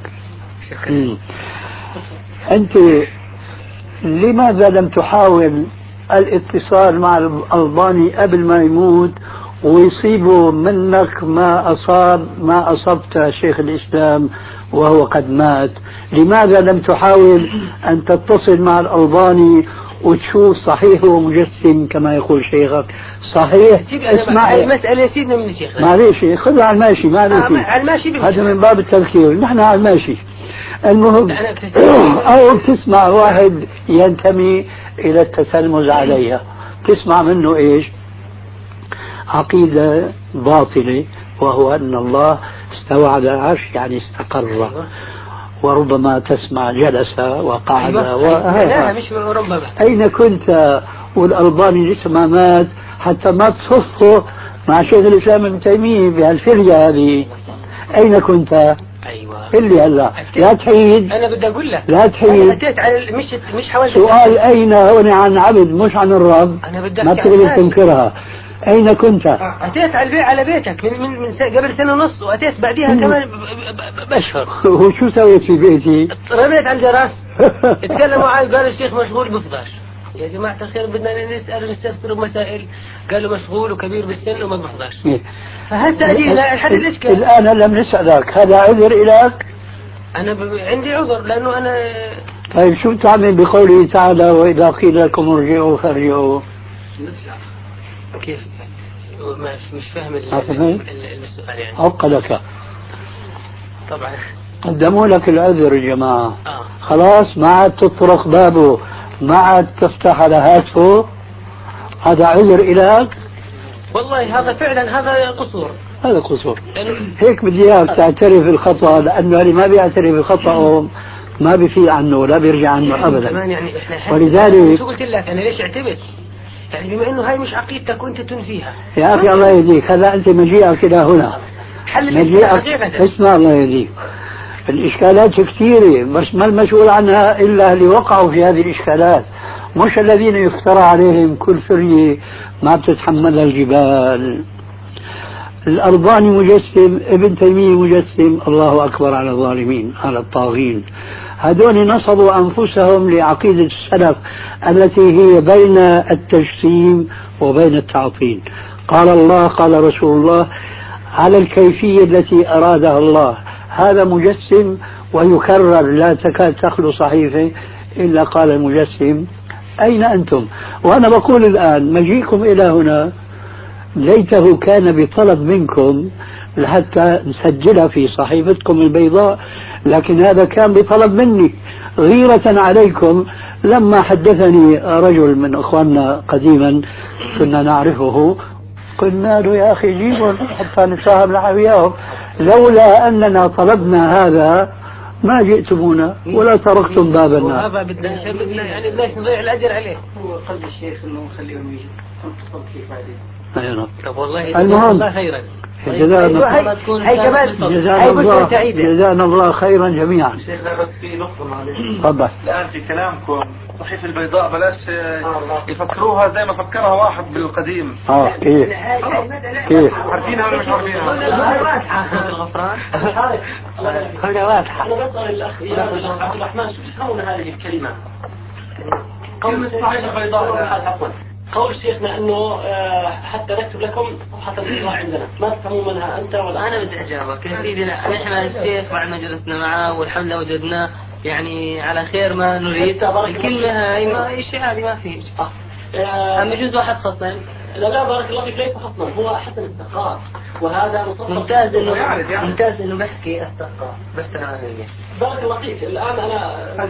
أنت لماذا لم تحاول الاتصال مع الألباني قبل ما يموت ويصيبوا منك ما أصبت شيخ الإسلام وهو قد مات؟ لماذا لم تحاول أن تتصل مع الألباني وتشوف صحيح ومجسم كما يقول شيخك؟ صحيح. اسمع المسألة سيدنا من الشيخ، معليش خذها على الماشي، هذا من باب التذكير، نحن على الماشي. المهم أو تسمع واحد ينتمي إلى التسلمز عليها، تسمع منه إيش؟ عقيدة باطلة، وهو أن الله استوى على العرش يعني استقر، وربما تسمع جلس وقعد. لا مش ربما. أين كنت والألباني لسه ما مات حتى ما تصفه مع شيخ الإسلام ابن تيمية بهالفرية هذه؟ أين كنت؟ أيوة اللي هلا لا تحيد. أنا بدي أقول لك لا تحيد. أتيت على مش حاولت. سؤال أين هون عن عبد مش عن الرب، ما تقدر تنكرها. أين كنت؟ أتيت على بيتك من قبل سنة ونص، وأتيت بعدها كمان بأشهر. وشو سويت في بيتي؟ رميت على الجرس. اتكلموا معي قالوا الشيخ مشغول بفضاش. يا جماعة الخير بدنا نسأل ونستفسر بمسائل، قالوا مشغول وكبير بالسن وما بفضاش. فهسه أجينا الحد الإشكال. الآن لم نسألك، هذا عذر إليك؟ أنا عندي عذر لأنه أنا. طيب شو تعمل بقوله تعالى وإذا قيل لكم ارجعوا فارجعوا؟ كيف؟ مش فاهم السؤال يعني. عقدك. طبعا قدموا لك العذر يا جماعة. خلاص ما عاد تطرق بابه، ما عاد تفتح على هاتفه، هذا عذر إليك؟ والله هذا فعلا هذا قصور. هذا قصور. هيك بدي اياك تعترف بالخطأ، لأنه اللي ما بيعترف بخطأه ما بيفيق عنه لا بيرجع عنه أبدا. يعني ولذلك شو قلت لك أنا ليش اعتبت؟ يعني بما إنه هاي مش عقيدتك وأنت تنفيها. يا أخي الله يهديك، هذا أنت مجيئك إلى هنا. مجيئك اسمع الله يهديك. الإشكالات كثيرة بس ما المسؤول عنها إلا اللي وقعوا في هذه الإشكالات، مش الذين يفترى عليهم كل فرية ما بتتحملها الجبال. الألباني مجسم، ابن تيمية مجسم، الله أكبر على الظالمين على الطاغين. هذول نصبوا أنفسهم لعقيدة السلف التي هي بين التجسيم وبين التعطيل. قال الله قال رسول الله على الكيفية التي أرادها الله. هذا مجسم ويكرر لا تكاد تخلو صحيفة إلا قال المجسم أين أنتم؟ وأنا بقول الآن مجيئكم إلى هنا ليته كان بطلب منكم لحتى نسجلها في صحيفتكم البيضاء، لكن هذا كان بطلب مني غيرة عليكم. لما حدثني رجل من أخواننا قديما كنا نعرفه قلنا له يا أخي جيبوا حتى نتفاهم مع وياهم، لولا أننا طلبنا هذا ما جئتمونا ولا تركتم باب النار. هذا بدنا يعني بدناش نضيع الأجر عليه. هو قلب الشيخ إنه نخليهم يجوا نتصل كيف بعدين. طب والله المهم خيرا. جزانا الله خيرا جميعا. شيخنا بس في نقطة معلش. تفضل. الآن في كلامكم صحيفة البيضاء بلاش يفكروها زي ما فكرها واحد بالقديم. كيف عارفينها ولا مش عارفينها؟ الغفران هنا واضحة. أنا بسأل الأخ عبد الرحمن شو تفهمون هذه الكلمة؟ قول صحيفة البيضاء. قول شيخنا انه حتى نكتب لكم صفحة البيضاء عندنا، ما تفهمون منها انت ولا انا بدي اجاوبك يا سيدي. نحن الشيخ بعد ما جلسنا معه والحمد لله وجدناه يعني على خير ما نريد. الكلمة هاي ما شيء عادي ما في شيء. اما يجوز واحد خصم. لا بارك الله فيك، ليس خصما، هو حسن الثقات وهذا ممتاز انه بحكي الثقات بس انا بارك الله فيك. الان انا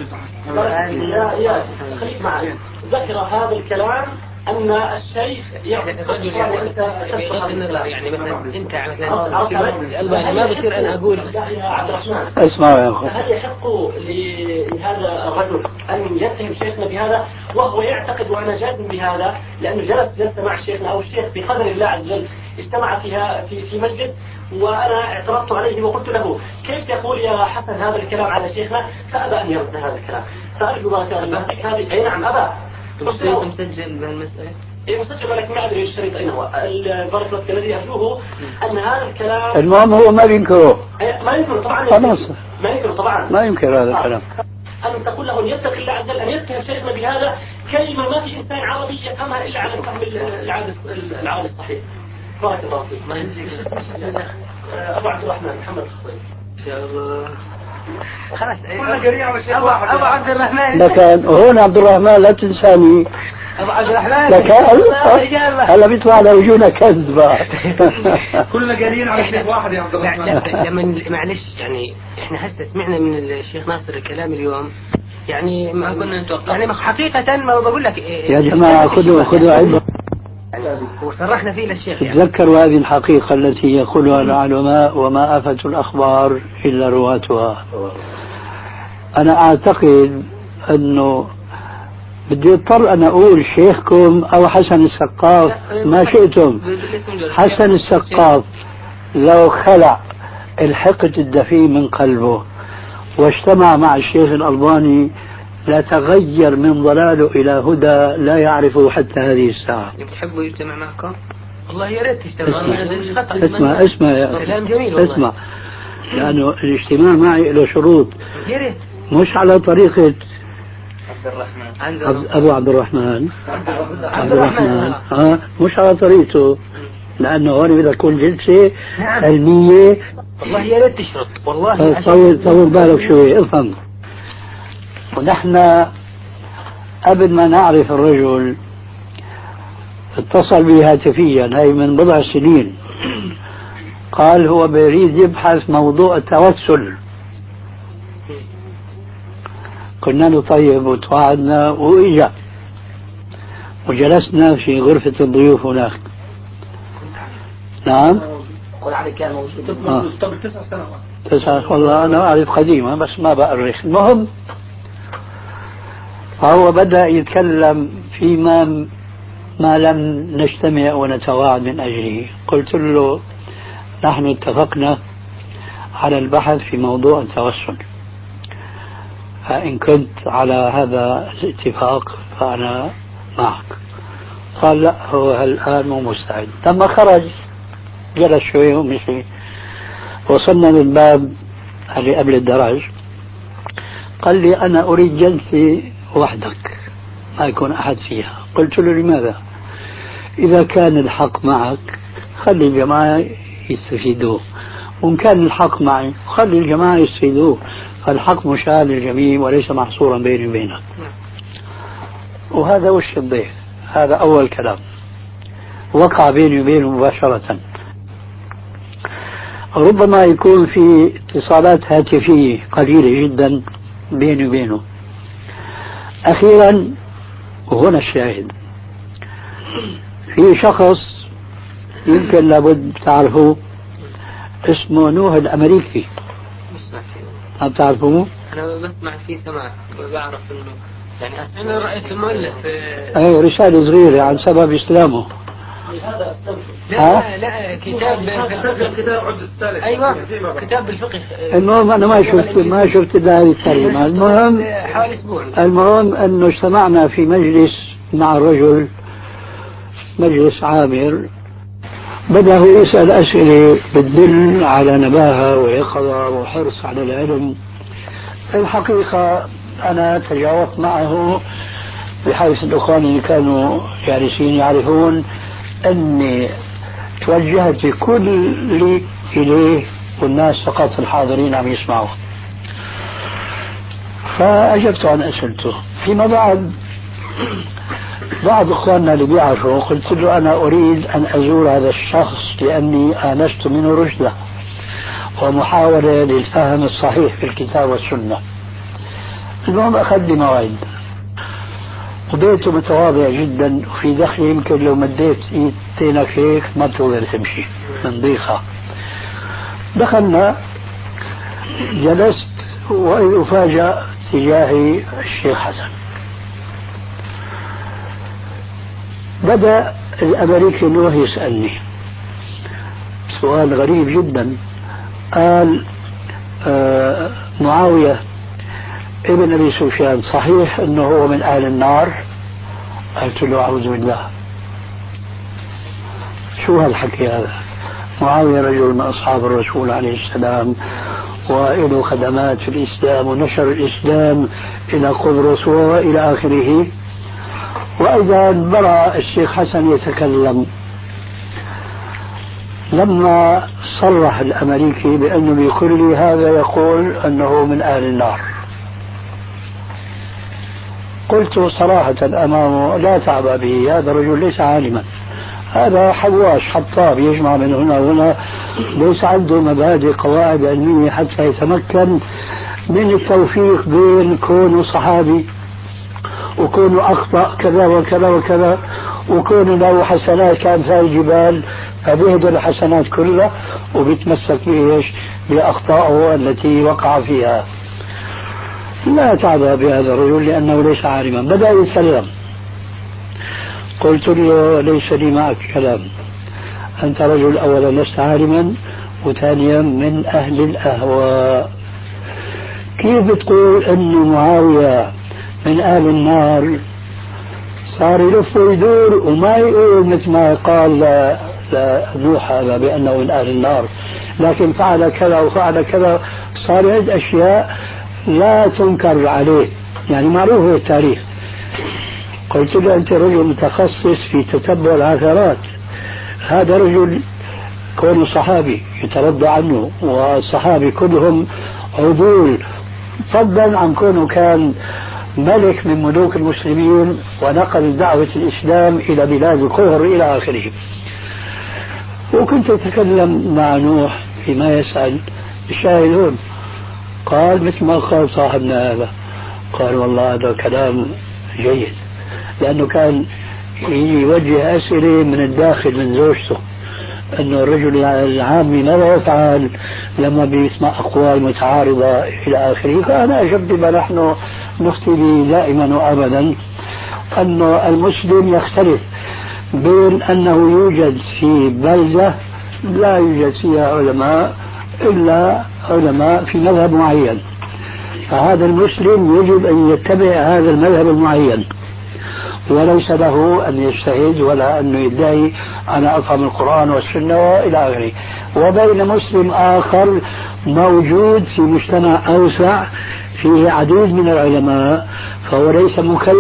خليك معي. ذكر هذا الكلام أن الشيخ رجل يعني بغض النظر يعني مثلا أنت مثلا الباني ما بصير أنا أقول يا عبد الرحمن اسمع يا أخي، هل يحق لهذا الرجل أن يتهم شيخنا بهذا وهو يعتقد وأنا جازم بهذا لأنه جلس مع شيخنا أو الشيخ بقدر الله عز وجل اجتمع فيها في مسجد وأنا اعترضت عليه وقلت له كيف يقول يا حسن هذا الكلام على شيخنا؟ فأبى أن يرد هذا الكلام. فأرجو بارك الله فيك هذه أي نعم أبى. مسجل بهالمسألة؟ إيه مسجل ولكن ما أدري الشريط أين هو. البارك الله الذي يرجوه أن هذا الكلام المهم هو ما بينكره. ما ينكر طبعا. خلاص ما ينكر طبعا. ما ينكر هذا الكلام. أن تقول له أن يتقي الله عز وجل أن يتهم شيخنا بهذا كلمة ما في إنسان عربي يفهمها إلا على فهم العربي الصحيح. بارك الله فيك. ما ينزل. أبو عبد الرحمن محمد الخطيب. إن شاء الله. خلاص أبو عبد الرحمن لكن هون عبد الرحمن لا تنساني. أبو عبد الرحمن لكن هلا بيطلع على وجوهنا كذبة. كلنا جاريين على شيخ واحد يا عبد الرحمن. لما معلش يعني إحنا هسه سمعنا من الشيخ ناصر الكلام اليوم يعني ما كنا نتوقع يعني حقيقة ما بقول لك يا جماعة خذوا عبرة وصرحنا فيه للشيخ يعني. تذكروا هذه الحقيقة التي يقولها العلماء وما آفة الأخبار إلا رواتها. أنا أعتقد أنه بدي اضطر أن أقول شيخكم أو حسن السقاف ما شئتم. حسن السقاف لو خلع الحقد الدفين من قلبه واجتمع مع الشيخ الألباني لا تغير من ضلاله إلى هدى لا يعرفه حتى هذه الساعة. بتحبوا يجتمع معكم؟ والله يا ريت تجتمع. اسمع يا كلام جميل والله. اسمع لأنه الاجتماع معي له شروط. يا ريت مش على طريقة عبد الرحمن أبو عبد الرحمن مش على طريقته، لأنه هون بدها تكون جلسة علمية والله يا ريت تشرط والله. طول بالك شوي افهم. ونحن قبل ما نعرف الرجل اتصل بي هاتفيا، هي من بضع سنين، قال هو بيريد يبحث موضوع التوسل. قلنا له طيب، وتوعدنا وإجا، وجلسنا في غرفة الضيوف هناك. نعم. قل عليك كان موجود قبل 9 سنوات. 9 والله أنا أعرف قديمة بس ما بأرخ. المهم فهو بدأ يتكلم فيما ما لم نجتمع ونتواعد من أجله. قلت له نحن اتفقنا على البحث في موضوع التوسل، فإن كنت على هذا الاتفاق فأنا معك. قال لا هو الآن مو مستعد. لما خرج جلس شوي ومشي، وصلنا للباب اللي قبل الدرج، قال لي أنا أريد جلسة وحدك ما يكون أحد فيها. قلت له لماذا؟ إذا كان الحق معك خلي الجماعة يستفيدوه، وإن كان الحق معي خلي الجماعة يستفيدوه، فالحق مشاع للجميع وليس محصورا بيني وبينك. وهذا وش الضيف. هذا أول كلام وقع بيني وبينه مباشرة. ربما يكون في اتصالات هاتفية قليلة جدا بيني وبينه. أخيرا وهنا الشاهد، في شخص يمكن لابد تعرفوه اسمه نوح الأمريكي. ما بتعرفوه؟ أنا بسمع فيه سماع وبعرف إنه يعني أنا رأيت المؤلف أي رسالة صغيرة عن سبب إسلامه. لا كتاب عد الثالث. أيوة كتاب بالفقه. المهم أنا ما شفت إلا هذه الترجمة. المهم حوالي أسبوع. المهم أنه اجتمعنا في مجلس مع الرجل، مجلس عامر، بدأ يسأل أسئلة بتدل على نباهة ويقظة وحرص على العلم. في الحقيقة أنا تجاوبت معه بحيث الأخوان اللي كانوا جالسين يعرفون أني توجهت كل إليه والناس فقط الحاضرين عم يسمعوا. فأجبت عن أسئلته. فيما بعض إخواننا اللي بيعرفوا قلت له أنا أريد أن أزور هذا الشخص لأني آنست منه رشدة ومحاولة للفهم الصحيح في الكتاب والسنة. المهم أخذ لي موعد، وبيته متواضع جدا، وفي دخلي يمكن لو مديت ايدينك هيك ما بتقدر تمشي من ضيقة. دخلنا، جلست وأفاجأ تجاهي الشيخ حسن. بدأ الأمريكي نوح يسألني سؤال غريب جدا. قال معاوية ابن أبي سفيان صحيح أنه هو من أهل النار؟ قلت له أعوذ بالله، شو هالحكي هذا؟ معاوية رجل من أصحاب الرسول عليه السلام وله خدمات في الإسلام ونشر الإسلام إلى قبرص وإلى آخره. وأيضا برأ الشيخ حسن يتكلم لما صرح الأمريكي بأنه بكل هذا يقول أنه من أهل النار. قلت صراحة أمامه لا تعبأ به، هذا الرجل ليس عالما، هذا حواش حطاب يجمع من هنا وهنا، ليس عنده مبادئ قواعد علمية حتى يتمكن من التوفيق بين كونه صحابي وكونه أخطأ كذا وكذا وكذا، وكونه له حسنات كان في الجبال فبيهدر الحسنات كلها وبيتمسك بإيش؟ بأخطائه التي وقع فيها. لا تعبأ بهذا الرجل لأنه ليس عالما. بدأ يتكلم، قلت له ليس لي معك كلام، أنت رجل أولا لست عالما، وثانيا من أهل الأهواء. كيف بتقول أن معاوية من أهل النار؟ صار يلف ويدور وما يقول مثل ما قال نوح هذا بأنه من أهل النار، لكن فعل كذا وفعل كذا، صار يعد أشياء لا تنكر عليه، يعني معروف التاريخ. قلت له أنت رجل متخصص في تتبع الآثارات، هذا رجل كونه صحابي يترضى عنه، والصحابة كلهم عدول، فضلا عن كونه كان ملك من ملوك المسلمين ونقل دعوة الإسلام إلى بلاد الكفر إلى آخره. وكنت أتكلم مع نوح فيما يسأل الشاهدون، قال مثل ما قال صاحبنا هذا، قال والله هذا كلام جيد، لأنه كان يوجه أسئلة من الداخل من زوجته، أنه الرجل العامي ماذا يفعل لما بيسمع أقوال متعارضة إلى آخره. فأنا أجبت بما نحن نفتي به دائما وأبدا، أن المسلم يختلف بين أنه يوجد في بلدة لا يوجد فيها علماء إلا علماء في مذهب معين، فهذا المسلم يجب أن يتبع هذا المذهب المعين، وليس له أن يجتهد ولا أن يدعي أنا أفهم القرآن والسنة وإلى آخره. وبين مسلم آخر موجود في مجتمع أوسع فيه عديد من العلماء، فهو ليس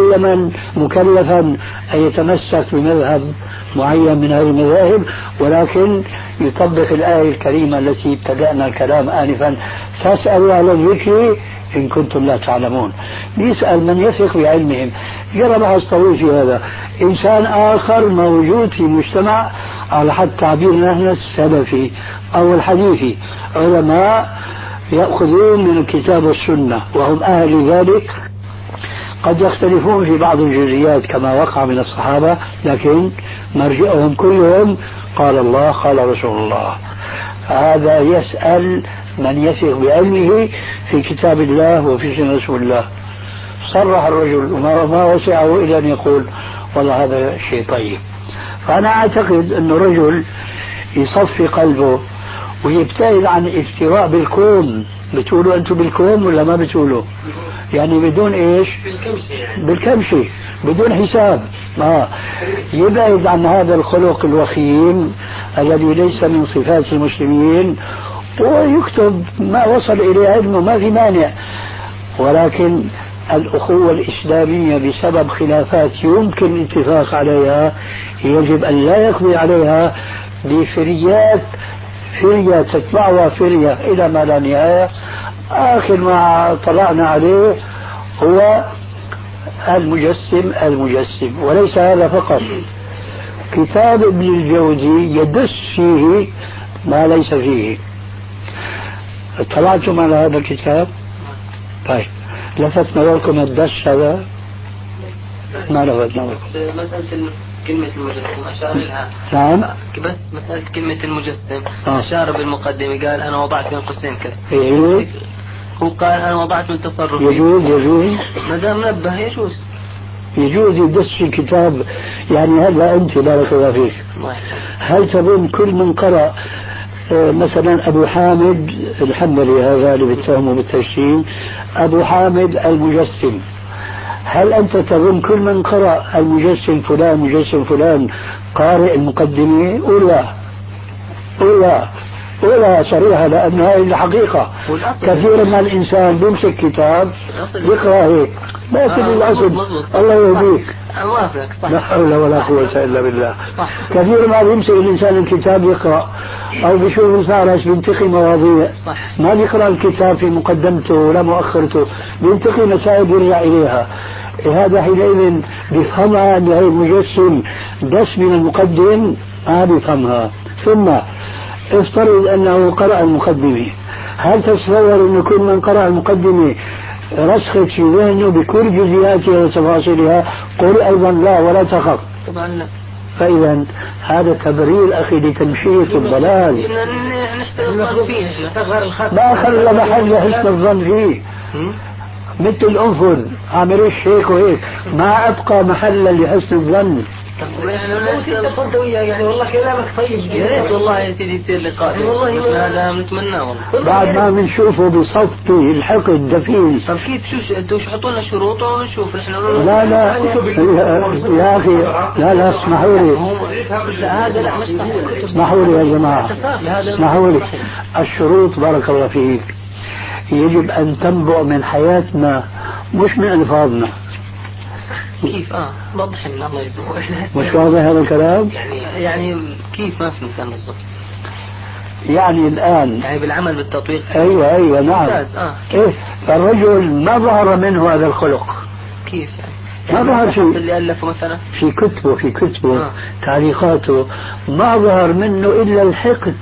مكلفا أن يتمسك بمذهب معين من هذه المذاهب، ولكن يطبق الآية الكريمة التي ابتدأنا الكلام آنفا، فاسألوا أهل الذكر إن كنتم لا تعلمون. يسأل من يثق بعلمهم. جرى بحث طويل في هذا. إنسان آخر موجود في مجتمع على حد تعبيرنا نحن السلفي أو الحديثي، علماء يأخذون من الكتاب والسنة وهم أهل ذلك، قد يختلفون في بعض الجزئيات كما وقع من الصحابة، لكن مرجعهم كلهم قال الله قال رسول الله. هذا يسأل من يثق بعلمه في كتاب الله وفي سنة رسول الله. صرح الرجل وما وسعه إلا أن يقول والله هذا شيء طيب. فأنا أعتقد أن الرجل يصفي قلبه ويبتعد عن الافتراء بالكون. بتقولوا أنتم بالكون ولا ما بتقولوا؟ يعني بدون إيش؟ بالكمشي بدون حساب. يبعد عن هذا الخلق الوخيم الذي ليس من صفات المسلمين، ويكتب ما وصل إليه علمه، ما في مانع. ولكن الأخوة الإسلامية بسبب خلافات يمكن الاتفاق عليها يجب أن لا يقضي عليها بفريات، فرية تتبعها فرية إلى ما لا نهاية. آخر ما طلعنا عليه هو المجسم. وليس هذا فقط، كتاب ابن الجوزي يدس فيه ما ليس فيه. اطلعتم على هذا الكتاب؟ طيب لفت نظركم الدس هذا؟ ما لفت نظركم؟ مسألة كلمة المجسم أشار لها. نعم. بس مسألة كلمة المجسم أشار بالمقدمة قال أنا وضعت من قوسين كذا. يجوز. هو قال أنا وضعت من تصرفي. يجوز. ما دام نبه يجوز يدس في كتاب. يعني هلا أنت بارك الله فيك، هل تظن كل من قرأ مثلا أبو حامد الحنبلي هذا اللي بيتهمه بالتجسيم، أبو حامد المجسم، هل أنت تظن كل من قرأ المجسم فلان مجسم فلان قارئ المقدمة؟ ولا صريحة، لأن هذه الحقيقة. كثيرا ما الإنسان بيمسك كتاب يقرأ هيك لكن الأصل الله يهديك. لا حول ولا قوة إلا بالله. كثير ما بيمسك الإنسان الكتاب يقرأ أو بيشوف رسالة بينتقي مواضيع، ما بيقرأ الكتاب في مقدمته ولا مؤخرته، بينتقي مسائل يرجع إليها. هذا حينئذ بيفهمها أن هذا المجسم دس من المقدم ما بيفهمها. ثم افترض أنه قرأ المقدمة، هل تتصور أن كل من قرأ المقدمة رسخت في ذهنه بكل جزئياتها وتفاصيلها؟ قل أيضا لا ولا تخف. طبعا لا. فإذا هذا تبرير أخي لتمشية الضلال. نحترم الظن فيه. ما خلى محل حسن الظن فيه. مثل الأنفذ عامل هيك وهيك، ما أبقى محلا لحسن الظن. يعني والله كلامك طيب يا ريت والله يا سيدي يصير لقاء، والله هذا نتمناه والله. بعد ما بنشوفه بصفته الحقد الدفين. طب كيف انتوا حطوا لنا شروط ونشوف نحن. لا يا اخي لا اسمحوا لي. هذا لا مش صح. اسمحوا لي يا جماعه، اسمحوا لي. الشروط بارك الله فيك يجب ان تنبع من حياتنا مش من الفاظنا. كيف وضح لنا الله يجزاك. مش واضح هذا الكلام؟ يعني كيف ما في مكان بالضبط. يعني الآن يعني بالعمل بالتطبيق. أيوة نعم. إيه فالرجل ما ظهر منه هذا الخلق. كيف ما ظهر شيء اللي ألفه مثلا في كتبه تعليقاته، ما ظهر منه إلا الحقد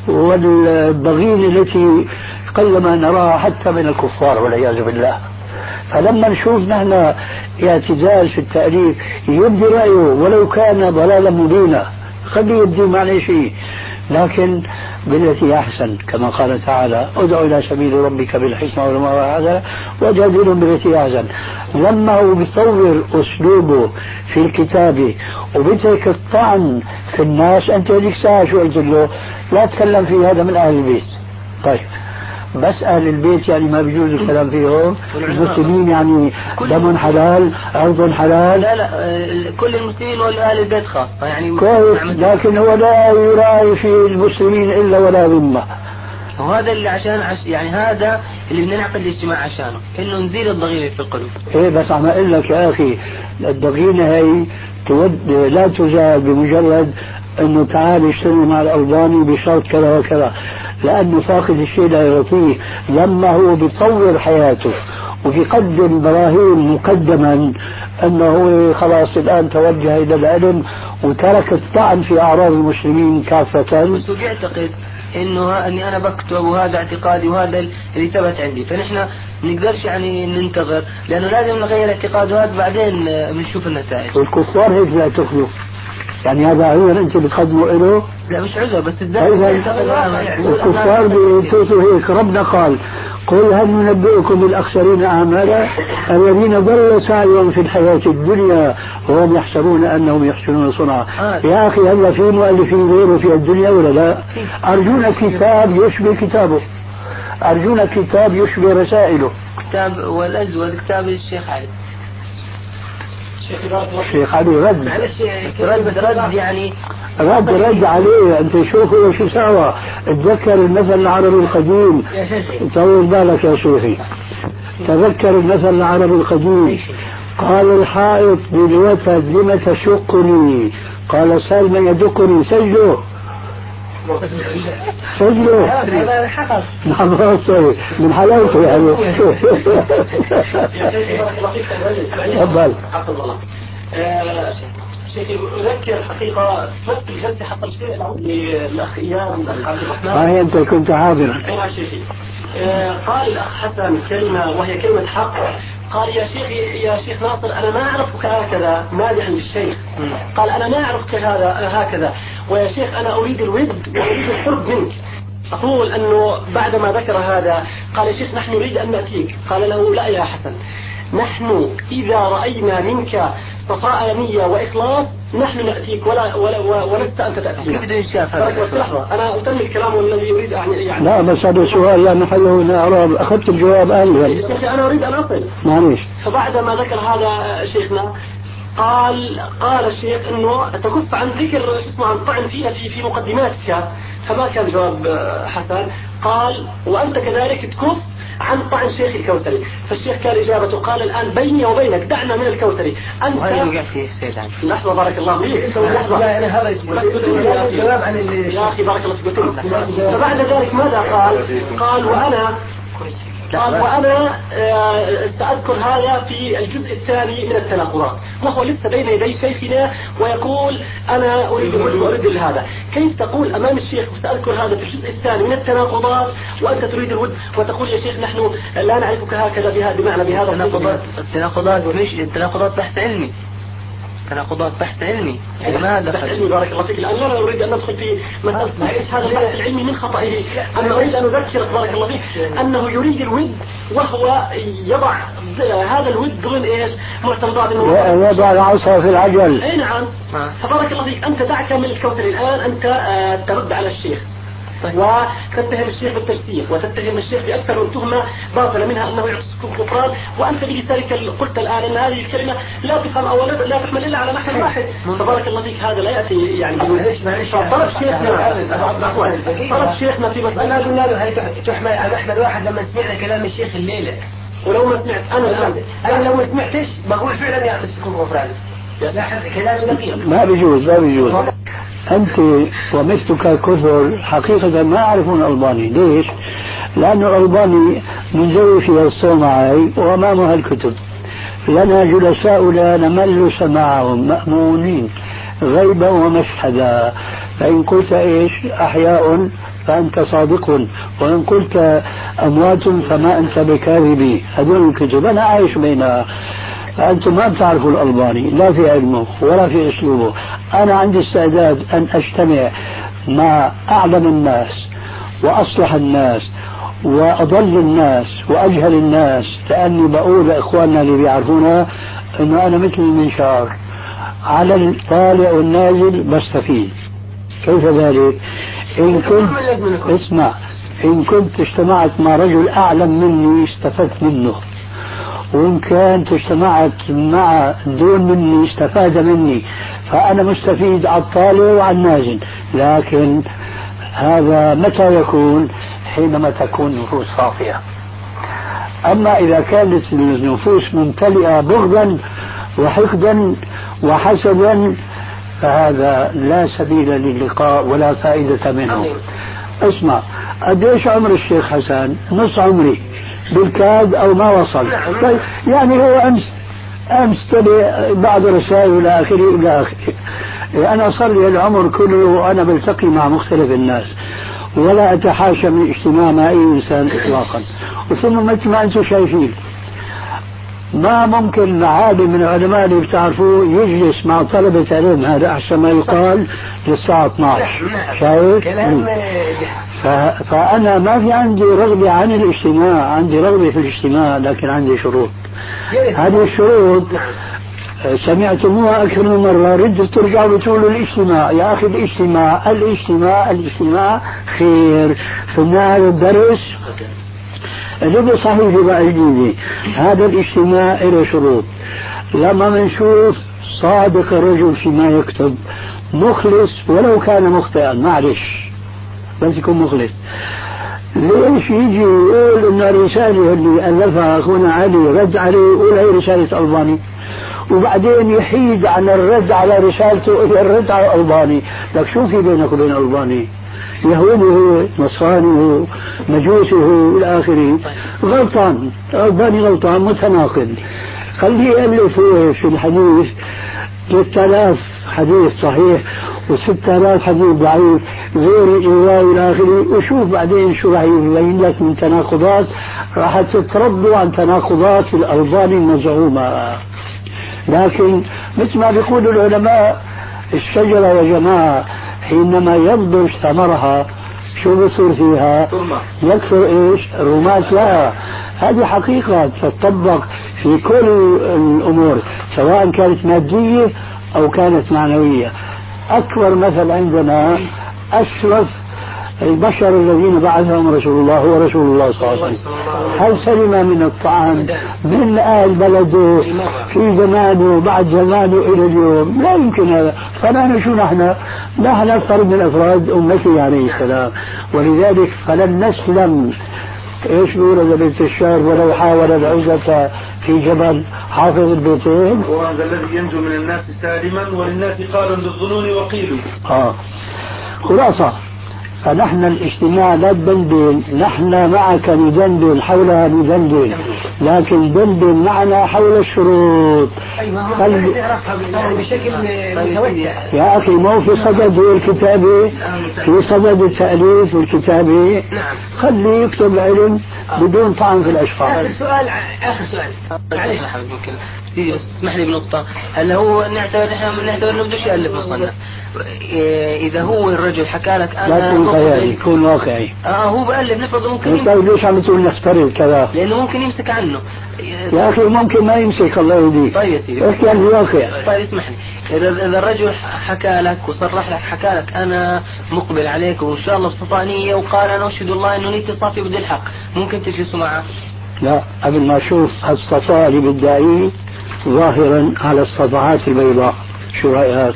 والضغينة التي قلما نراها حتى من الكفار والعياذ بالله. فلما نشوف نحن اعتدال في التأليف يبدي رأيه ولو كان ضلالا مبينا خليه يبدي معنى شيء، لكن بالتي أحسن كما قال تعالى ادع إلى سبيل ربك بالحكمة والموعظة الحسنة وجادلهم بالتي أحسن. لما هو بيطور أسلوبه في الكتابة وبترك الطعن في الناس، أنت هذيك ساعة شو قلت له؟ لا تكلم في هذا من أهل البيت. طيب بس أهل البيت يعني ما بيجوز الكلام فيهم؟ المسلمين يعني دم حلال أرض حلال؟ لا كل المسلمين وأهل البيت خاصة يعني كويس، لكن هو لا يراعي في المسلمين إلا ولا ذمة. وهذا اللي يعني هذا اللي بدنا نعقد الاجتماع عشانه، إنه نزيل الضغينة في القلوب. إيه بس عم أقول لك يا أخي الضغينة هي لا تزال بمجرد إنه تعال اشتري مع الألباني بشرط كذا وكذا، لأنه فاقد الشيء لا يعطيه. لما هو بيطور حياته وبيقدم براهين مقدما أنه خلاص الآن توجه إلى العلم وترك الطعن في أعراض المسلمين كافة. بس بيعتقد اني انا بكتب وهذا اعتقادي وهذا اللي ثبت عندي، فنحن نقدرش يعني ننتظر، لانه لازم نغير اعتقاده هذا بعدين بنشوف النتائج. والكفار هيك لا تخلف، يعني هذا عذر انت بتقدمه له؟ لا مش عذر بس الكفار بيعتقدوا هيك. ربنا قال قل هل ننبئكم بالأخسرين أعمالا الذين ضل سعيهم في الحياة الدنيا وهم يحسبون أنهم يحسنون صنعا. يا أخي هل في مؤلفين غيره في الدنيا ولا لا؟ أرجونا كتاب يشبه كتابه، أرجونا كتاب يشبه رسائله. كتاب والأزود كتاب الشيخ علي. الشيخ علي رد يعني رد عليه. انت شوفوا شو سوى. اتذكر المثل العربي القديم، طول بالك يا شيخي، تذكر المثل العربي القديم. قال الحائط للوتد لم تشقني؟ قال سال من يدقني سجله نعم من حلاوته يعني. تفضل. شيخي أذكر حقيقة في نفس الجلسة حصل شيء للأخ إياد والأخ عبد الرحمن. ما هي أنت كنت حاضرا؟ أيوة شيخي. قال الأخ حسن كلمة وهي كلمة حق. قال يا شيخ ناصر أنا ما أعرفك هكذا مادحا للشيخ. قال أنا ما أعرفك هكذا، ويا شيخ أنا أريد الود وأريد الحب منك. أقول أنه بعدما ذكر هذا قال يا شيخ نحن نريد أن نأتيك. قال له لا يا حسن، نحن إذا رأينا منك صفاء نية وإخلاص نحن نأتيك ولست أنت تأتينا. لحظة أنا أتم الكلام والذي يريد يعني لا بس هذا سؤال لا نحله نعرف. أخذت الجواب آنذا. شيخي أنا أريد أن أصل. معليش. فبعد ما ذكر هذا شيخنا قال الشيخ إنه تكف عن ذكر عن طعن فينا في مقدماتك. فما كان جواب حسن. قال وأنت كذلك تكف عن طعن شيخ الكوثري. فالشيخ كان إجابته قال الآن بيني وبينك دعنا من الكوثري. أنت لحظة بارك الله فيك. لحظة جواب عن يا أخي بارك الله فيك. فبعد ذلك ماذا قال وأنا سأذكر هذا في الجزء الثاني من التناقضات، وهو لسه بين يدي شيخنا ويقول أنا أريد الود هذا. كيف تقول أمام الشيخ وسأذكر هذا في الجزء الثاني من التناقضات وأنت تريد الود وتقول يا شيخ نحن لا نعرفك هكذا بمعنى بهذا التناقضات مش التناقضات بحث علمي. تناقضات بحث علمي. لماذا بحث علمي بارك الله فيك؟ لأن لا نريد أن ندخل في مسألة إيش هذا البحث العلمي من خطئه. أنا أريد أن أذكرك بارك الله فيك أنه يريد الود وهو يضع هذا الود ضمن إيش معتمدات يضع العصا في العجل. أي نعم. فبارك الله فيك أنت دعك من الكوثري الآن أنت ترد على الشيخ وتتهم الشيخ بالتجسيم وتتهم الشيخ بأكثر من تهمة باطلة منها أنه يعطيكم القرآن، وأنت بلسانك قلت الآن أن هذه الكلمة لا تفهم أو لا تحمل إلا على محمل واحد. تبارك الله فيك هذا لا يأتي يعني طلب شيخنا في مسألة قلنا له هل تحمل على محمل واحد لما سمعنا كلام الشيخ الليلة. ولو ما سمعت أنا لو ما سمعتش بقول فعلا يعطيكم الغفران. ما بيجوز أنت ومثلك كثر حقيقة ما يعرفون الألباني. ليش؟ لأن الألباني منزوي في الصومعي وأمامها الكتب، لنا جلساء لا نمل سماعهم مأمونين غيبا ومشهدا، فإن قلت إيش أحياء فأنت صادق، وإن قلت أموات فما أنت بكاذب. هذول الكتب أنا عايش بينها، فأنتم ما بتعرفوا الألباني لا في علمه ولا في أسلوبه. أنا عندي استعداد أن أجتمع مع أعلم الناس وأصلح الناس وأضل الناس وأجهل الناس، لأني بقول لإخواننا اللي بيعرفونا أنه أنا مثل المنشار على الطالع والنازل بستفيد. كيف ذلك؟ إن كنت اسمع، إن كنت اجتمعت مع رجل أعلم مني استفدت منه، وإن كنت اجتمعت مع دون مني استفاد مني، فأنا مستفيد على الطالع وعلى النازل. لكن هذا متى يكون؟ حينما تكون النفوس صافية. أما إذا كانت النفوس ممتلئة بغضا وحقدا وحسدا فهذا لا سبيل للقاء ولا فائدة منه. اسمع، قديش عمر الشيخ حسن؟ نص عمري بالكاد أو ما وصل. طيب يعني هو أمس تلي بعض رسائل إلى آخره إلى آخره. أنا صار لي العمر كله وأنا بلتقي مع مختلف الناس ولا أتحاشى من اجتماع مع أي إنسان إطلاقا. وثم مثل ما أنتم شايفين ما ممكن عالم من العلماء اللي بتعرفوه يجلس مع طلبة علم، هذا أحسن ما يقال للساعة 12. شايف؟ فأنا ما في عندي رغبة عن الاجتماع، عندي رغبة في الاجتماع لكن عندي شروط. هذه الشروط سمعتموها أكثر من مرة، ردوا ترجعوا بتقولوا الاجتماع. يا أخي الاجتماع الاجتماع الاجتماع خير. في هذا الدرس اللي صحيح بقى جديد، هذا الاجتماع له شروط. لما منشوف صادق الرجل فيما يكتب، مخلص ولو كان مخطئا، معلش بس يكون مخلص. ليش يجي يقول ان الرسالة اللي ألفها أخونا علي رد عليه يقول هي رسالة ألباني، وبعدين يحيد عن الرد على رسالته إلى الرد على ألباني؟ لك شو في بينك وبين ألباني؟ يهوده نصراني مجوسه إلى آخره. غلطان ألباني، غلطان متناقض. خليه يألف في الحديث 3000 حديث صحيح و6000 حديث ضعيف غير الإيواء إلى آخره، وشوف بعدين شو راح يبين لك من تناقضات، راح تتردوا عن تناقضات الألباني المزعومة. لكن مثل ما بيقولوا العلماء الشجرة يا جماعة حينما يبدو ثمرها شو بصير فيها؟ يكثر ايش؟ رمات لها. هذه حقيقة تطبق في كل الأمور سواء كانت مادية أو كانت معنوية. أكبر مثل عندنا أشرف البشر الذين بعثهم رسول الله هو رسول الله صلى الله عليه وسلم. هل سلم من الطعام من أهل بلده في زمانه بعد زمانه إلى اليوم؟ لا يمكن هذا. فنحن شو نحن فرد من أفراد أمته عليه السلام، ولذلك فلن نسلم. ايش بيقول هذا بيت الشعر؟ ولو حاول العزة في جبل حافظ البيتين، وهذا الذي ينجو من الناس سالما وللناس قال للظنون وقيلوا. خلاصة فنحن الاجتماع لا تدندن، نحن معك ندندن حولها ندندن، لكن دندن معنا حول الشروط. بشكل متوسع يا أخي ما في صدد الكتابة، في صدد التأليف والكتابة. خلي يكتب العلم بدون طعن في الأشخاص. آخر سؤال معلش ممكن سيدي بس تسمح لي بنقطة. هل هو نعتبر انه بدوش يألف مصنف؟ إذا هو الرجل حكى لك أنا لا تكون خيالي، يكون واقعي. هو بألف نفرض ممكن ليش عم تقول نفترض كذا؟ لأنه ممكن يمسك عنه. يا أخي ممكن ما يمسك، الله يهديك. طيب يا سيدي احكي عن الواقع. طيب اسمح لي، إذا الرجل حكى لك وصرح لك حكى لك أنا مقبل عليك وإن شاء الله بصفاء نية وقال أنا أشهد الله إنه نيتي صافي بدي الحق، ممكن تجلسوا معه؟ لا، قبل ما أشوف الصفاء اللي بدعيه ظاهرا على الصفحات البيضاء. شو رأيك؟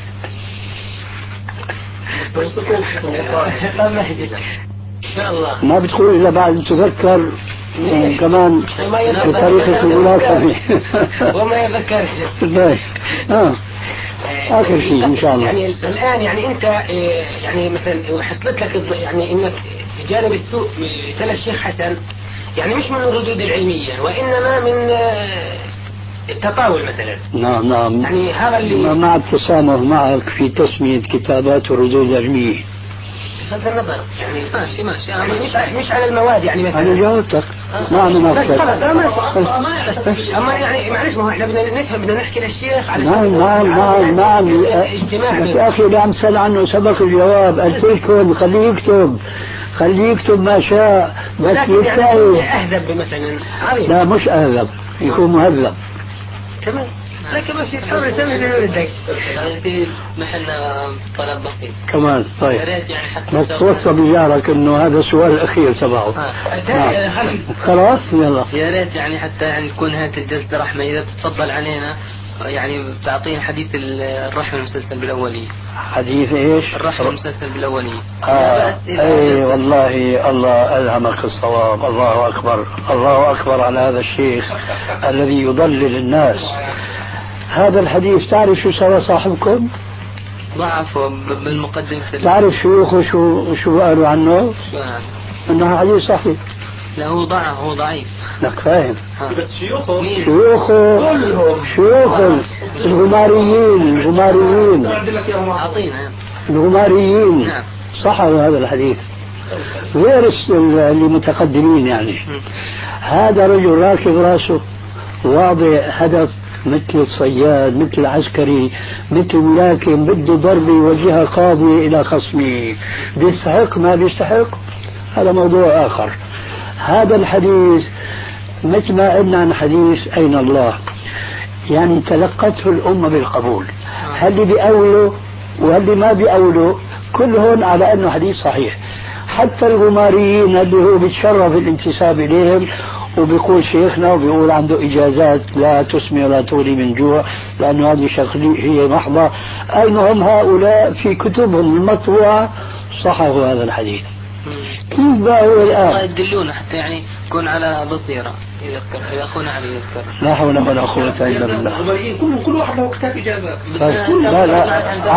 ما بتقول إلا بعد تذكر كمان بطريقة الملاكمة وما يذكر آخر شيء إن شاء الله. يعني الآن يعني أنت يعني مثلا حصلت لك يعني إنك جانب السوء تلا الشيخ حسن يعني مش من الردود العلمية وإنما من التطاول مثلا. نعم يعني هذا اللي مع التسامح معك في تسمية كتابات الردود العلمية. بغض النظر يعني ماشي يعني مش على المواد يعني مثلا. أنا جاوبتك. نعم بس خلاص أما يعني معلش ما هو إحنا بدنا نفهم بدنا نحكي للشيخ على نعم اجتماع يا أخي اللي عم سأل عنه سبق الجواب. قلت لكم خليه يكتب ما شاء بس يستاهل. أهذب مثلا عظيم. لا مش أهذب يكون مهذب. تمام لكن بس يتحاول يسوي زي ما بدك. في محلنا طلب بسيط كمان طيب يا ريت يعني حتى بس توصى بجارك انه هذا السؤال الاخير تبعه. خلاص يلا يا ريت يعني حتى يعني تكون هذه الجلسه رحمه اذا تتفضل علينا يعني بتعطينا حديث الرحمه المسلسل بالاوليه. حديث ايش؟ الرحمه المسلسل بالاوليه. اي والله الله الهمك الصواب. الله اكبر على هذا الشيخ الذي يضلل الناس. هذا الحديث تعرف شو سوى صاحبكم؟ ضعفه بالمقدمة. تعرف شيوخه شو قالوا عنه؟ انه حديث صحيح. لا هو ضعيف. لك فاهم. بس شيوخه الغماريين نعم صحوا هذا الحديث غير اللي متقدمين يعني. هذا رجل راكب راسه واضع هدف مثل الصياد مثل العسكري مثل ملاكم بده ضرب يوجهها قاضي إلى خصمه. بيستحق ما بيستحق هذا موضوع آخر. هذا الحديث مثل ما قلنا عن حديث أين الله يعني تلقته الأمة بالقبول. هل بيأولوا وهل ما بيأولوا كلهم على أنه حديث صحيح. حتى الغماريين اللي هو بيتشرف الانتساب إليهم وبيقول شيخنا وبيقول عنده إجازات لا تسمي ولا تغني من جوع لأنه هذه هي محضة. المهم هؤلاء في كتبهم المطبوعة صححوا هذا الحديث. كيف بقى هو الآن يدلونا حتى يعني يكون على بصيرة يذكر إذا أخونا علي يذكر. لا حول ولا قوة إلا بالله. كل واحد له كتاب إجازات. لا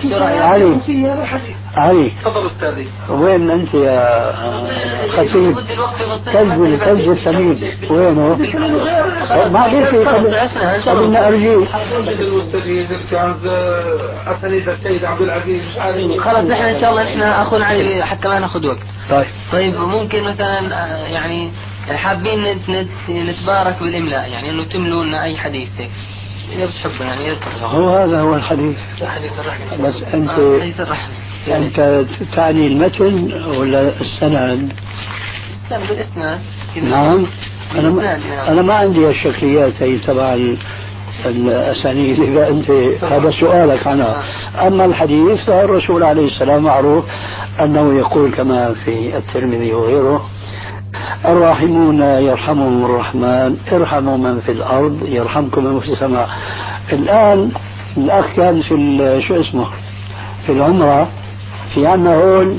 علي تفضل أستاذي. وين أنت يا خطيب؟ كلب السمين وينه؟ ما بيصير قبلنا أرجيه. المستجيز كان أسانيد السيد عبد العزيز مش عارف. خلاص نحن إن شاء الله نحن أخونا علي حتى ما نأخذ وقت. طيب ممكن مثلا يعني حابين نتبارك بالإملاء يعني إنه تملوا لنا أي حديث إذا بتحبوا يعني هو هذا هو الحديث. حديث الرحمة. بس أنت حديث الرحمة. أنت تعني المتن ولا السند؟ السند بالإسناد. نعم أنا ما عندي الشكليات هي تبع الأسانيد إذا أنت هذا سؤالك عنها. أما الحديث فالرسول عليه السلام معروف أنه يقول كما في الترمذي وغيره الراحمون يرحمهم الرحمن ارحموا من في الأرض يرحمكم من في السماء. الآن الأخ كان في شو اسمه في العمرة في عنا هون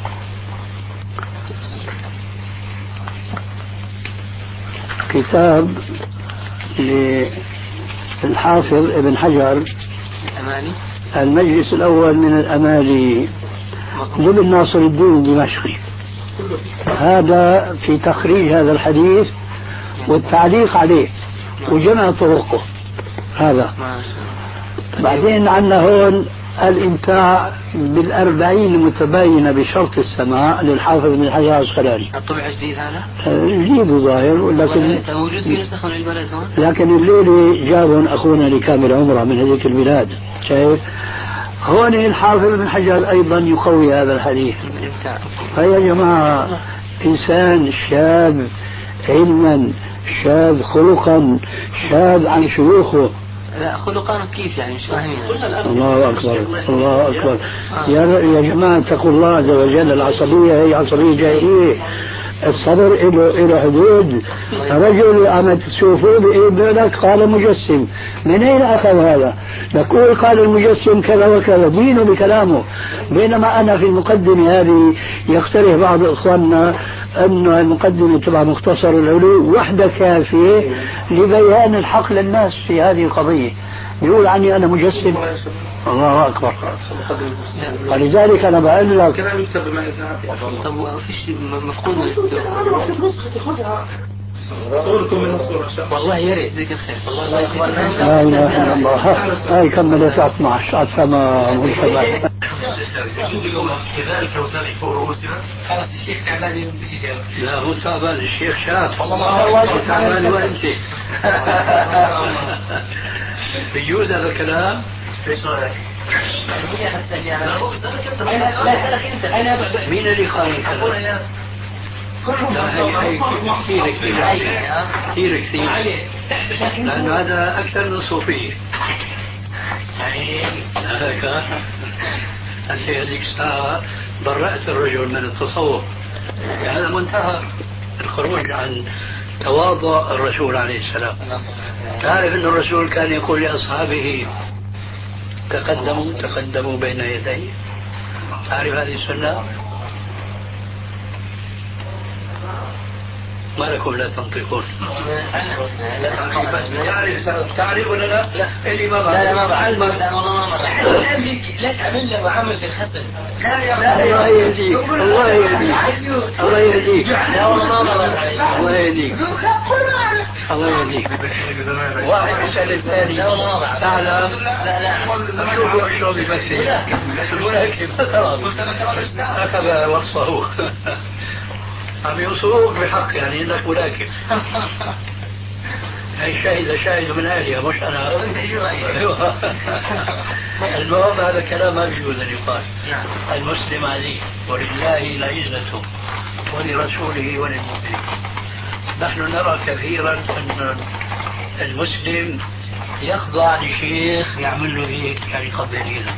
كتاب للحافظ ابن حجر المجلس الأول من الأمالي لابن ناصر الدين الدمشقي. هذا في تخريج هذا الحديث والتعليق عليه وجمع طرقه. هذا بعدين عندنا هون الإمتاع بالأربعين المتباينة بشرط السماع للحافظ بن حجر العسقلاني. الطبع جديد هذا؟ جديد ظاهر لكن موجود في نسخ من البلد هون. لكن الليلة جابهم أخونا لكامل عمره من هذيك البلاد. شايف هون الحافظ بن حجر أيضا يقوي هذا الحديث. فيا جماعة إنسان شاذ علما شاذ خلقا شاذ عن شيوخه. لا خلقان كيف يعني مش فاهمين. الله أكبر الله أكبر. يا جماعة اتقوا الله عز وجل. العصبية هي عصبية جاهلية. الصبر إلى حدود. رجل عم تشوفوه بيقول لك قال مجسم. من أين أخذ هذا؟ نقول قال المجسم كذا وكذا دينه بكلامه. بينما أنا في المقدمة هذه يقترح بعض إخواننا أن المقدمة تبع مختصر العلو وحدة كافية لبيان الحق للناس في هذه القضية. بيقول عني أنا مجسم. الله أكبر. ولذلك أنا بقول لك كلام يكتب بما يذهب. طب وفيش مفقود من السوق. صوركم من الصورة والله يا ريت ذيك الخير. لا إله إلا الله. هاي كمل 12 عسما ملتبع. كذلك وذلك فوق رؤوسنا. خلاص الشيخ تعبان مش يجاوب. لا هو تعبان الشيخ شاف. والله تعبان وأنت. بيجوز هذا الكلام؟ ايش رايك؟ مين اللي قال الكلام؟ كثير لأنه هذا أكثر من صوفية. هيك أنت هذيك الساعة برأت الرجل من التصوف. هذا منتهى الخروج عن تواضع الرسول عليه السلام. تعرف أن الرسول كان يقول لأصحابه تقدموا بين يديه. تعرف هذه السنة؟ ما لكم لا تنطقون؟ تعرف ولا لا؟ اللي ما بعرف. لا ما بعرف. لا والله ما بعرف. لا تعمل له معاملة الخصم. الله يهديك. الله يهديك. الله يهديك. لا والله ما بعرف. الله يهديك. الله يهديك. واحد يسأل الثاني. لا والله ما بعرف. تعلم؟ لا شوفوا شلون بيمثل. ولكن أخذ وصفه. عم يوصفوك بحق يعني انك ملاكم. هي شاهد من اهلها مش انا. المهم هذا كلام ما بيجوز ان يقال. المسلم عزيز ولله العزة ولرسوله وللمؤمنين. نحن نرى كثيرا ان المسلم يخضع لشيخ يعمل له هيك يعني قبل دينه.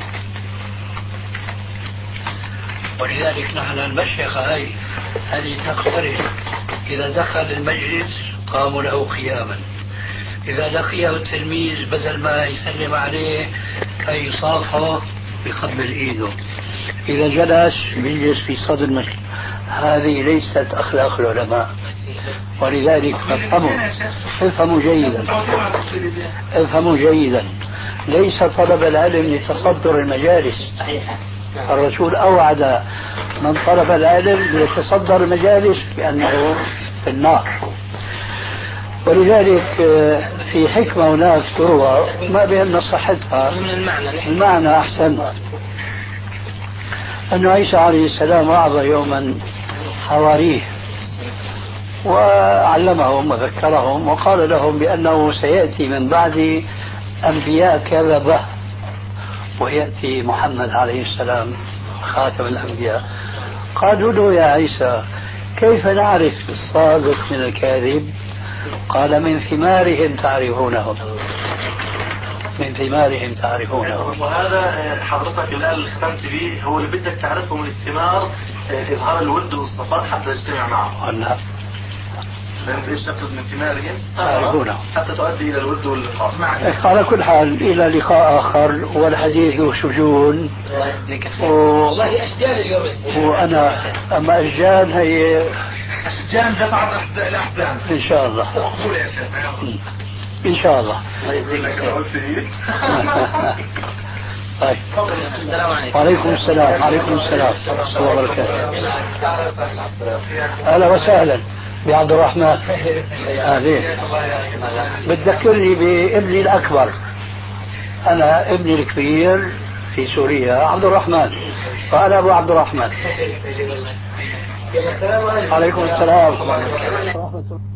ولذلك نحن المشيخة هذه تقترب. إذا دخل المجلس قاموا له قياما. إذا لقيه التلميذ بدل ما يسلم عليه كي يصافحه بقبل إيده. إذا جلس بيجلس في صدر المجلس. هذه ليست أخلاق العلماء. ولذلك افهموا جيدا. ليس طلب العلم لتصدر المجالس. الرسول أوعد من طلب العلم ليتصدر المجالس بأنه في النار. ولذلك في حكمة هناك تروى ما بأن صحتها المعنى أحسن. أن عيسى عليه السلام وعظ يوما حواريه وعلمهم وذكرهم وقال لهم بأنه سيأتي من بعد أنبياء كذبة ويأتي محمد عليه السلام خاتم الأنبياء. قالوا له يا عيسى كيف نعرف الصادق من الكاذب؟ قال من ثمارهم تعرفونهم. من ثمارهم تعرفونهم. وهذا حضرتك الآن اللي ختمت به هو اللي بدك تعرفه من الثمار إظهار الود والصفاء حتى تجتمع معه. لا فهمت ايش تقصد من ثمارهم؟ تعرفونه حتى تؤدي الى الود واللقاء. على كل حال الى لقاء اخر والحديث ذو شجون. والله اشجان اليوم. وانا اما اشجان هي اشجان دفعت الاحزان ان شاء الله. قول يا شيخ ان شاء الله. طيب. السلام عليكم. وعليكم السلام. وعليكم السلام ورحمة الله وبركاته. أهلا وسهلا بعبد الرحمن. أهلين. بتذكرني بابني الأكبر. أنا ابني الكبير في سوريا عبد الرحمن وأنا أبو عبد الرحمن. عليكم السلام ورحمة الله.